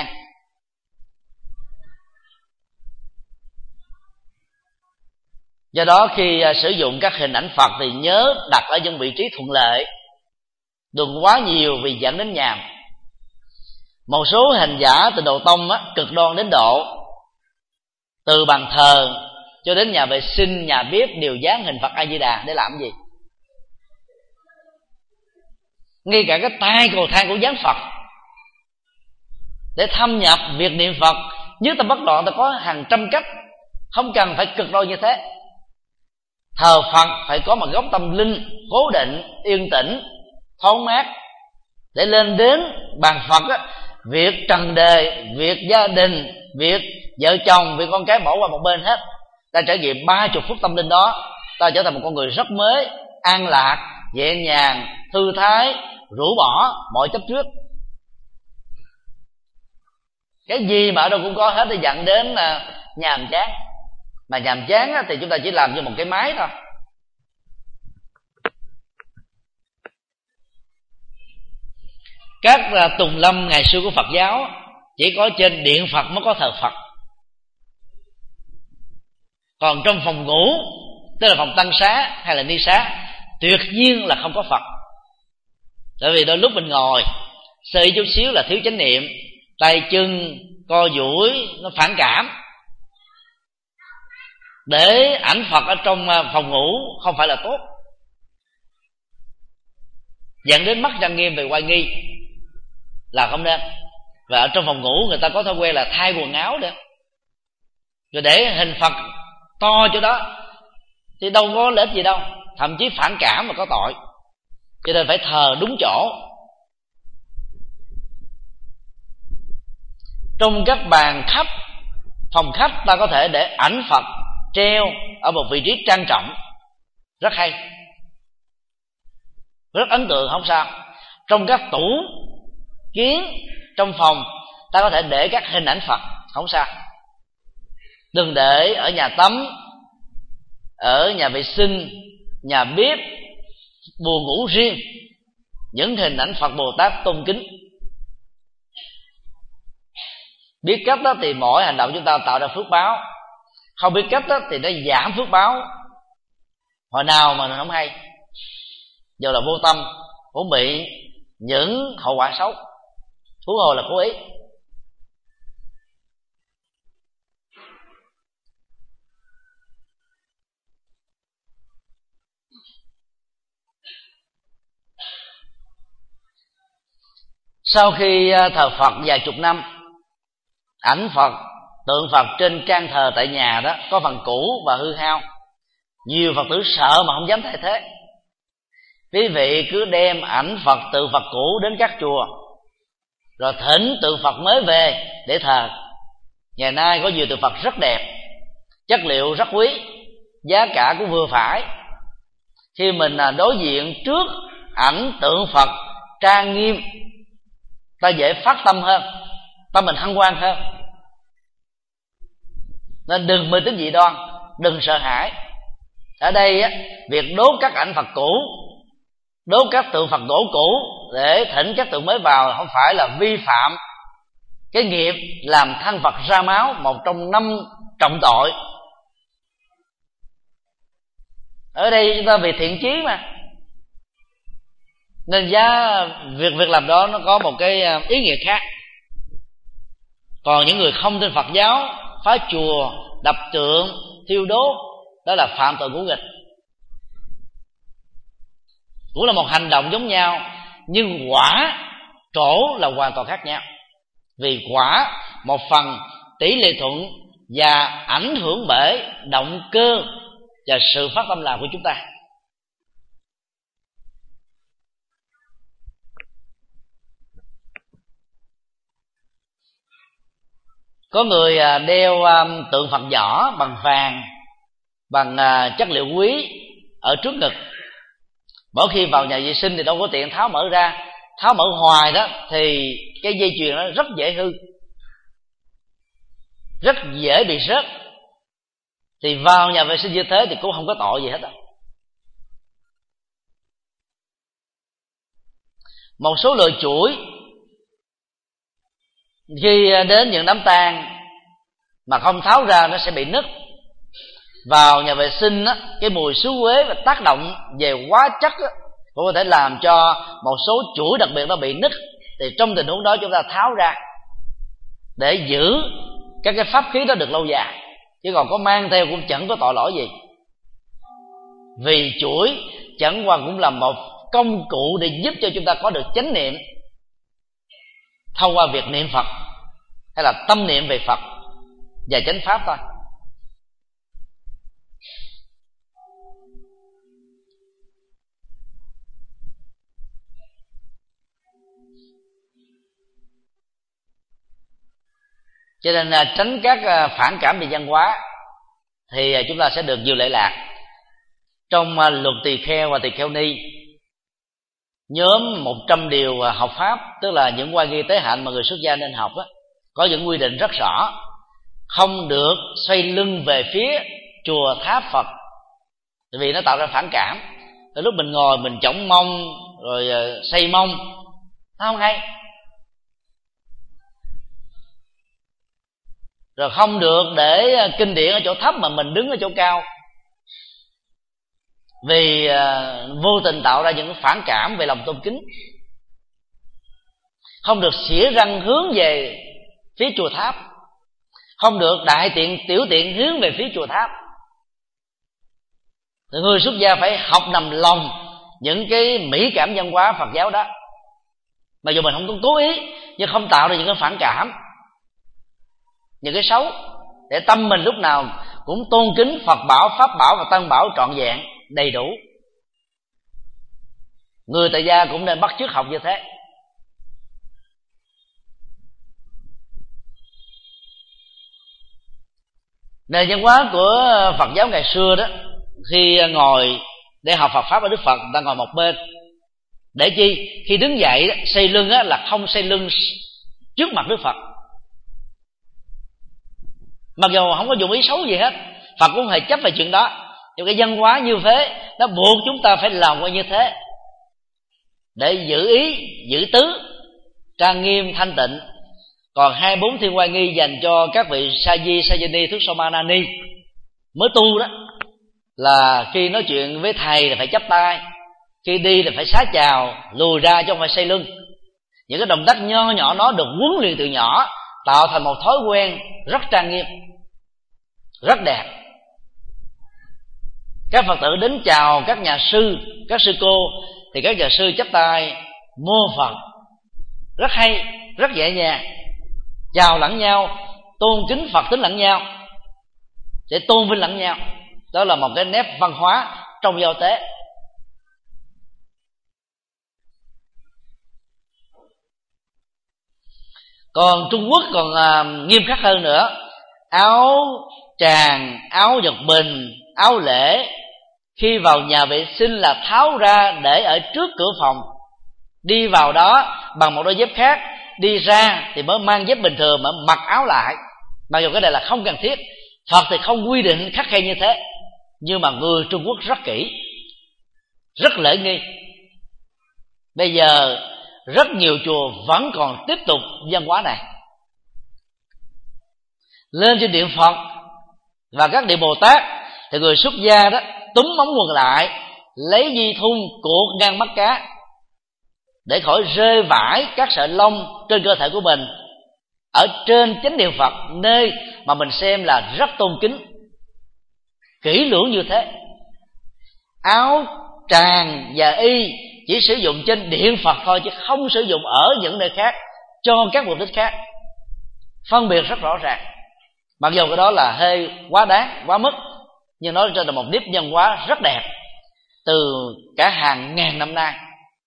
Do đó khi sử dụng các hình ảnh Phật thì nhớ đặt ở những vị trí thuận lợi, đừng quá nhiều vì dẫn đến nhàm. Một số hành giả từ Độ Tông á, cực đoan đến độ từ bàn thờ cho đến nhà vệ sinh, nhà bếp đều dán hình Phật A Di Đà. Để làm gì? Ngay cả cái tay cầu thang cũng dán Phật để thâm nhập việc niệm Phật. Nhất tâm bất loạn ta có hàng trăm cách, không cần phải cực đoan như thế. Thờ Phật phải có một góc tâm linh cố định, yên tĩnh, thoáng mát, để lên đến bàn Phật á, việc trần đề, việc gia đình, việc vợ chồng, việc con cái bỏ qua một bên hết. Ta trải nghiệm ba chục phút tâm linh đó, ta trở thành một con người rất mới, an lạc, nhẹ nhàng, thư thái, rũ bỏ mọi chấp trước. Cái gì mà ở đâu cũng có hết, để dẫn đến nhàm chán. Mà nhàm chán á, thì chúng ta chỉ làm như một cái máy thôi. Các tùng lâm ngày xưa của Phật giáo chỉ có trên điện Phật mới có thờ Phật. Còn trong phòng ngủ, tức là phòng tăng xá hay là ni xá, tuyệt nhiên là không có Phật. Tại vì đôi lúc mình ngồi sơ ý chút xíu là thiếu chánh niệm, tay chân co duỗi, nó phản cảm. Để ảnh Phật ở trong phòng ngủ không phải là tốt, dẫn đến mất trang nghiêm về oai nghi, là không nên. Và ở trong phòng ngủ người ta có thói quen là thay quần áo nữa, rồi để hình Phật to chỗ đó thì đâu có lợi ích gì đâu, thậm chí phản cảm mà có tội. Cho nên phải thờ đúng chỗ. Trong các bàn khách, phòng khách, ta có thể để ảnh Phật treo ở một vị trí trang trọng, rất hay, rất ấn tượng, không sao. Trong các tủ kiến trong phòng, ta có thể để các hình ảnh Phật, không sao. Đừng để ở nhà tắm, ở nhà vệ sinh, nhà bếp, buồng ngủ riêng những hình ảnh Phật Bồ Tát tôn kính. Biết cách đó thì mỗi hành động chúng ta tạo ra phước báo, không biết cách đó thì nó giảm phước báo hồi nào mà mình không hay. Dù là vô tâm cũng bị những hậu quả xấu, huống hồ là cố ý. Sau khi thờ Phật vài chục năm, ảnh Phật, tượng Phật trên trang thờ tại nhà đó có phần cũ và hư hao. Nhiều Phật tử sợ mà không dám thay thế. Quý vị cứ đem ảnh Phật, tượng Phật cũ đến các chùa, rồi thỉnh tượng Phật mới về để thờ. Ngày nay có nhiều tượng Phật rất đẹp, chất liệu rất quý, giá cả cũng vừa phải. Khi mình đối diện trước ảnh tượng Phật trang nghiêm, ta dễ phát tâm hơn, tâm mình hân hoan hơn. Nên đừng mê tín dị đoan, đừng sợ hãi. Ở đây á, việc đốt các ảnh Phật cũ, đốt các tượng Phật gỗ cũ để thỉnh các tượng mới vào không phải là vi phạm cái nghiệp làm thân Phật ra máu, một trong năm trọng tội. Ở đây chúng ta vì thiện chí mà, nên giá việc việc làm đó nó có một cái ý nghĩa khác. Còn những người không tin Phật giáo phá chùa, đập tượng, thiêu đốt, đó là phạm tội ngũ nghịch, cũng là một hành động giống nhau, nhưng quả trổ là hoàn toàn khác nhau. Vì quả một phần tỷ lệ thuận và ảnh hưởng bởi động cơ và sự phát tâm làm của chúng ta. Có người đeo tượng Phật nhỏ bằng vàng, bằng chất liệu quý ở trước ngực. Mỗi khi vào nhà vệ sinh thì đâu có tiện tháo mở ra, tháo mở hoài đó thì cái dây chuyền nó rất dễ hư, rất dễ bị rớt. Thì vào nhà vệ sinh như thế thì cũng không có tội gì hết đâu. Một số loại chuỗi khi đến những đám tang mà không tháo ra nó sẽ bị nứt. Vào nhà vệ sinh á, cái mùi xứ uế và tác động về hóa chất á, cũng có thể làm cho một số chuỗi đặc biệt nó bị nứt. Thì trong tình huống đó chúng ta tháo ra để giữ các cái pháp khí đó được lâu dài, chứ còn có mang theo cũng chẳng có tội lỗi gì. Vì chuỗi chẳng qua cũng là một công cụ để giúp cho chúng ta có được chánh niệm thông qua việc niệm Phật hay là tâm niệm về Phật và chánh pháp thôi. Cho nên tránh các phản cảm về văn hóa thì chúng ta sẽ được nhiều lệ lạc. Trong luật tỳ kheo và tỳ kheo ni, nhóm một trăm điều học pháp, tức là những oai nghi tế hạnh mà người xuất gia nên học đó, có những quy định rất rõ. Không được xoay lưng về phía chùa tháp Phật, vì nó tạo ra phản cảm. Tới lúc mình ngồi mình chổng mông rồi xây mông, nó không hay. Rồi không được để kinh điển ở chỗ thấp mà mình đứng ở chỗ cao, vì vô tình tạo ra những phản cảm về lòng tôn kính. Không được xỉa răng hướng về phía chùa tháp, không được đại tiện tiểu tiện hướng về phía chùa tháp. Người xuất gia phải học nằm lòng những cái mỹ cảm văn hóa Phật giáo đó, mặc dù mình không có cố ý, nhưng không tạo ra những cái phản cảm, những cái xấu, để tâm mình lúc nào cũng tôn kính Phật bảo, Pháp bảo và Tăng bảo trọn vẹn, đầy đủ. Người tại gia cũng nên bắt chước học như thế. Nền văn hóa của Phật giáo ngày xưa đó, khi ngồi để học Phật pháp ở Đức Phật, người ta ngồi một bên. Để chi? Khi đứng dậy đó, xây lưng đó, là không xây lưng trước mặt Đức Phật. Mặc dù không có dụng ý xấu gì hết, Phật cũng hề chấp về chuyện đó, nhưng cái văn hóa như thế nó buộc chúng ta phải làm như thế, để giữ ý, giữ tứ, trang nghiêm, thanh tịnh. Còn hai bốn thiên oai nghi dành cho các vị sa di, sa di ni, thức somanani mới tu đó, là khi nói chuyện với thầy là phải chắp tay, khi đi là phải xá chào, lùi ra chứ không phải xây lưng. Những cái động tác nho nhỏ nó được huấn luyện từ nhỏ, tạo thành một thói quen rất trang nghiêm, rất đẹp. Các Phật tử đến chào các nhà sư, các sư cô, thì các nhà sư chắp tay mô Phật, rất hay, rất nhẹ nhàng, chào lẫn nhau, tôn kính Phật tính lẫn nhau, để tôn vinh lẫn nhau. Đó là một cái nét văn hóa trong giao tế. Còn Trung Quốc còn à, nghiêm khắc hơn nữa. Áo tràng, áo nhật bình, áo lễ khi vào nhà vệ sinh là tháo ra để ở trước cửa phòng, đi vào đó bằng một đôi dép khác, đi ra thì mới mang dép bình thường mà mặc áo lại. Mặc dù cái này là không cần thiết, Phật thì không quy định khắt khe như thế, nhưng mà người Trung Quốc rất kỹ, rất lễ nghi. Bây giờ rất nhiều chùa vẫn còn tiếp tục văn hóa này. Lên trên điện Phật và các điện Bồ Tát thì người xuất gia đó túm móng quần lại, lấy di thun cuột ngang mắt cá để khỏi rơi vãi các sợi lông trên cơ thể của mình ở trên chánh điện Phật, nơi mà mình xem là rất tôn kính, kỹ lưỡng như thế. Áo tràng và y chỉ sử dụng trên điện Phật thôi, chứ không sử dụng ở những nơi khác cho các mục đích khác. Phân biệt rất rõ ràng. Mặc dù cái đó là hơi quá đáng, quá mức, nhưng nó cho là một nếp văn hóa rất đẹp từ cả hàng ngàn năm nay.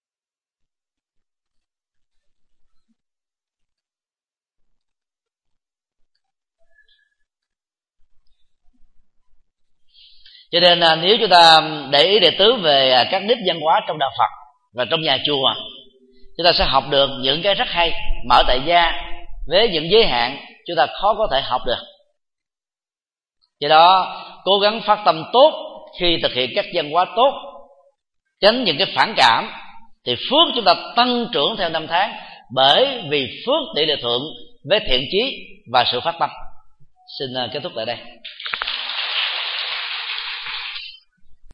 Cho nên nếu chúng ta để ý đệ tứ về các nếp văn hóa trong đạo Phật và trong nhà chùa, chúng ta sẽ học được những cái rất hay. Mở tại gia với những giới hạn chúng ta khó có thể học được. Do đó cố gắng phát tâm tốt khi thực hiện các văn hóa tốt, tránh những cái phản cảm, thì phước chúng ta tăng trưởng theo năm tháng, bởi vì phước tỷ lệ thuận với thiện chí và sự phát tâm. Xin kết thúc tại đây.